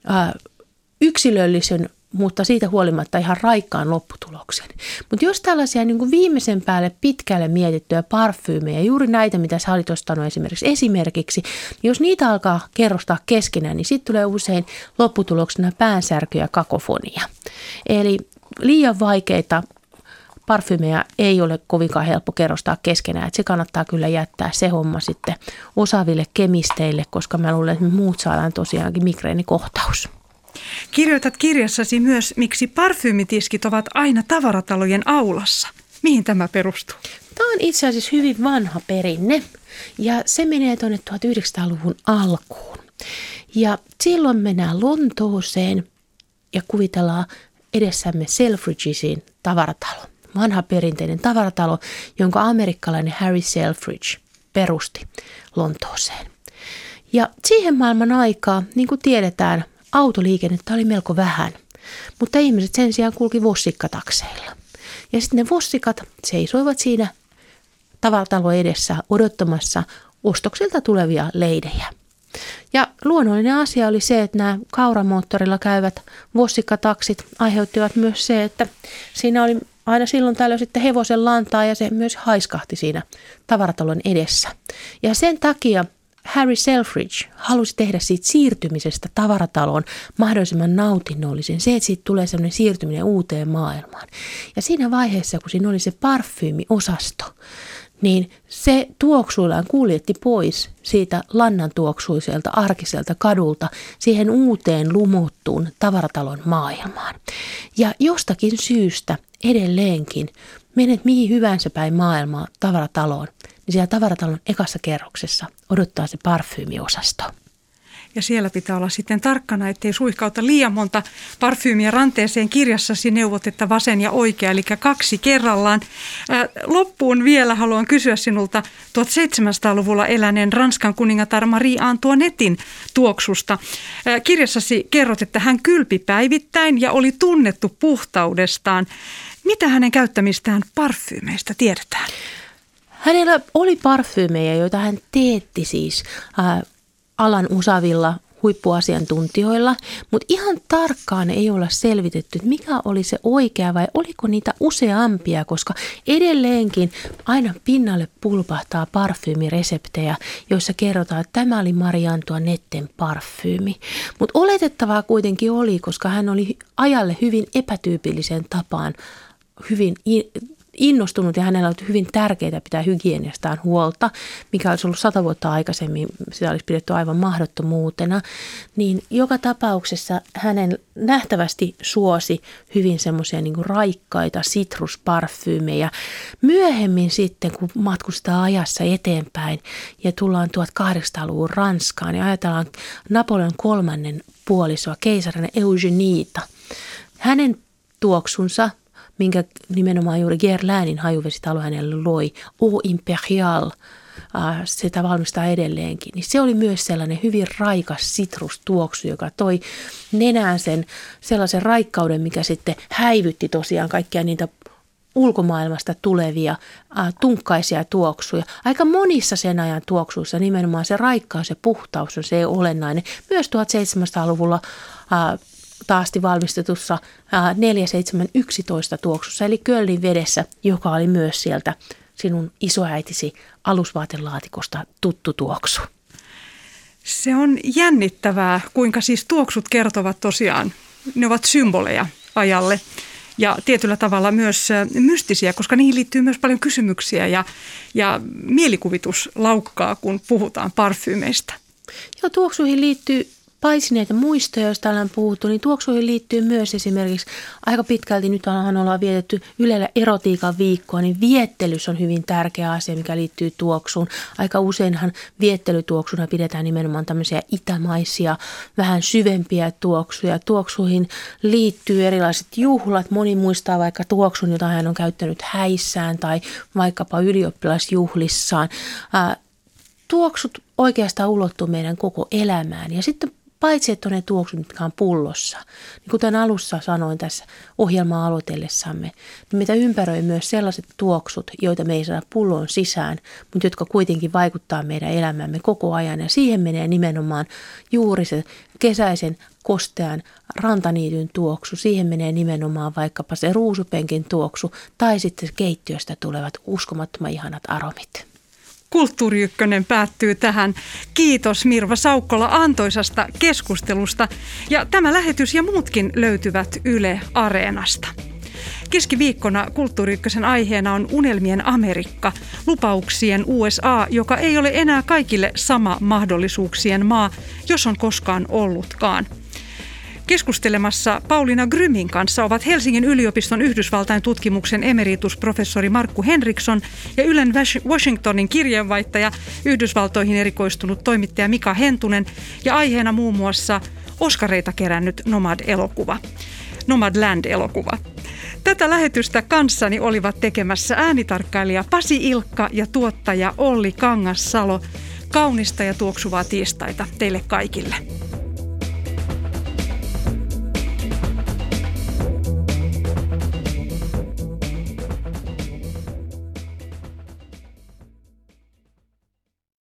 yksilöllisen, mutta siitä huolimatta ihan raikkaan lopputuloksen. Mutta jos tällaisia niin kuin viimeisen päälle pitkälle mietittyjä parfyymejä, juuri näitä, mitä sä olit ostanut esimerkiksi, niin jos niitä alkaa kerrostaa keskenään, niin sitten tulee usein lopputuloksena päänsärky ja kakofonia. Eli liian vaikeita parfyymejä ei ole kovinkaan helppo kerrostaa keskenään, että se kannattaa kyllä jättää se homma sitten osaaville kemisteille, koska mä luulen, että me muut saadaan tosiaankin migreenikohtaus. Kirjoitat kirjassasi myös, miksi parfyymitiskit ovat aina tavaratalojen aulassa. Mihin tämä perustuu? Tämä on itse asiassa hyvin vanha perinne ja se menee tuonne 1900-luvun alkuun. Ja silloin mennään Lontooseen ja kuvitellaan edessämme Selfridgesin tavaratalo. Vanha perinteinen tavaratalo, jonka amerikkalainen Harry Selfridge perusti Lontooseen. Ja siihen maailman aikaa, niin kuin tiedetään, autoliikennettä oli melko vähän, mutta ihmiset sen sijaan kulki vossikkataksseilla. Ja sitten ne vossikat seisoivat siinä tavaratalon edessä odottamassa ostoksilta tulevia leidejä. Ja luonnollinen asia oli se, että nämä kauramoottorilla käyvät vossikataksit aiheuttivat myös se, että siinä oli aina silloin tällöin sitten hevosen lantaa ja se myös haiskahti siinä tavaratalon edessä. Ja sen takia Harry Selfridge halusi tehdä siitä siirtymisestä tavarataloon mahdollisimman nautinnollisen. Se, että siitä tulee sellainen siirtyminen uuteen maailmaan. Ja siinä vaiheessa, kun siinä oli se parfyymiosasto, niin se tuoksuillaan kuljetti pois siitä lannan tuoksuiselta arkiselta kadulta siihen uuteen lumottuun tavaratalon maailmaan. Ja jostakin syystä edelleenkin menet mihin hyvänsä päin maailmaa tavarataloon, niin siellä tavaratalon ekassa kerroksessa odottaa se parfyymiosasto. Ja siellä pitää olla sitten tarkkana, ettei suihkauta liian monta parfyymiä ranteeseen. Kirjassasi neuvot, että vasen ja oikea, eli 2 kerrallaan. Loppuun vielä haluan kysyä sinulta 1700-luvulla eläneen Ranskan kuningatar Marie Antoinettin tuoksusta. Kirjassasi kerrot, että hän kylpi päivittäin ja oli tunnettu puhtaudestaan. Mitä hänen käyttämistään parfyymeistä tiedetään? Hänellä oli parfyymejä, joita hän teetti siis alan osaavilla huippuasiantuntijoilla, mutta ihan tarkkaan ei olla selvitetty, että mikä oli se oikea vai oliko niitä useampia, koska edelleenkin aina pinnalle pulpahtaa parfyymireseptejä, joissa kerrotaan, että tämä oli Marie Antoinetten parfyymi. Mutta oletettavaa kuitenkin oli, koska hän oli ajalle hyvin epätyypilliseen tapaan hyvin innostunut ja hänellä on hyvin tärkeää pitää hygieniastaan huolta, mikä olisi ollut 100 vuotta aikaisemmin, sitä olisi pidetty aivan mahdottomuutena, niin joka tapauksessa hänen nähtävästi suosi hyvin semmoisia niin kuin raikkaita sitrusparfyymejä. Myöhemmin sitten, kun matkustaa ajassa eteenpäin ja tullaan 1800-luvun Ranskaan, niin ajatellaan Napoleon III puolisoa, keisarina Eugeniita. Hänen tuoksunsa, minkä nimenomaan juuri Guerlainin hajuvesitalo hänelle loi, Eau Imperial, sitä valmistaa edelleenkin, niin se oli myös sellainen hyvin raikas sitrustuoksu, joka toi nenään sen sellaisen raikkauden, mikä sitten häivytti tosiaan kaikkia niitä ulkomaailmasta tulevia tunkkaisia tuoksuja. Aika monissa sen ajan tuoksuissa nimenomaan se raikkaus ja puhtaus on se olennainen. Myös 1700-luvulla taasti valmistetussa 4711 tuoksussa, eli Kölnin vedessä, joka oli myös sieltä sinun isoäitisi alusvaatelaatikosta tuttu tuoksu. Se on jännittävää, kuinka siis tuoksut kertovat tosiaan, ne ovat symboleja ajalle ja tietyllä tavalla myös mystisiä, koska niihin liittyy myös paljon kysymyksiä ja mielikuvitus laukkaa, kun puhutaan parfyymeistä. Joo, tuoksuihin liittyy paitsi näitä muistoja, joista ollaan puhuttu, niin tuoksuihin liittyy myös esimerkiksi aika pitkälti, nyt ollaan vietetty Ylellä erotiikan viikkoa, niin viettelys on hyvin tärkeä asia, mikä liittyy tuoksuun. Aika useinhan viettelytuoksuna pidetään nimenomaan tämmöisiä itämaisia, vähän syvempiä tuoksuja. Tuoksuihin liittyy erilaiset juhlat. Moni muistaa vaikka tuoksun, jota hän on käyttänyt häissään tai vaikkapa ylioppilasjuhlissaan. Tuoksut oikeastaan ulottuu meidän koko elämään ja sitten paitsi, että on ne tuoksut, mitkä on pullossa, niin kuten alussa sanoin tässä ohjelmaa aloitellessamme, niin meitä ympäröi myös sellaiset tuoksut, joita me ei saada pulloon sisään, mutta jotka kuitenkin vaikuttaa meidän elämämme koko ajan. Ja siihen menee nimenomaan juuri se kesäisen kostean rantaniityn tuoksu. Siihen menee nimenomaan vaikkapa se ruusupenkin tuoksu tai sitten keittiöstä tulevat uskomattoman ihanat aromit. Kulttuuri Ykkönen päättyy tähän. Kiitos Mirva Saukkola antoisasta keskustelusta. Ja tämä lähetys ja muutkin löytyvät Yle Areenasta. Keskiviikkona Kulttuuri Ykkösen aiheena on unelmien Amerikka, lupauksien USA, joka ei ole enää kaikille sama mahdollisuuksien maa, jos on koskaan ollutkaan. Keskustelemassa Pauliina Grymin kanssa ovat Helsingin yliopiston Yhdysvaltain tutkimuksen emeritusprofessori Markku Henriksson ja Ylen Washingtonin kirjeenvaihtaja, Yhdysvaltoihin erikoistunut toimittaja Mika Hentunen ja aiheena muun muassa Oskareita kerännyt Nomad-elokuva, Nomadland-elokuva. Tätä lähetystä kanssani olivat tekemässä äänitarkkailija Pasi Ilkka ja tuottaja Olli Kangassalo. Kaunista ja tuoksuvaa tiistaita teille kaikille.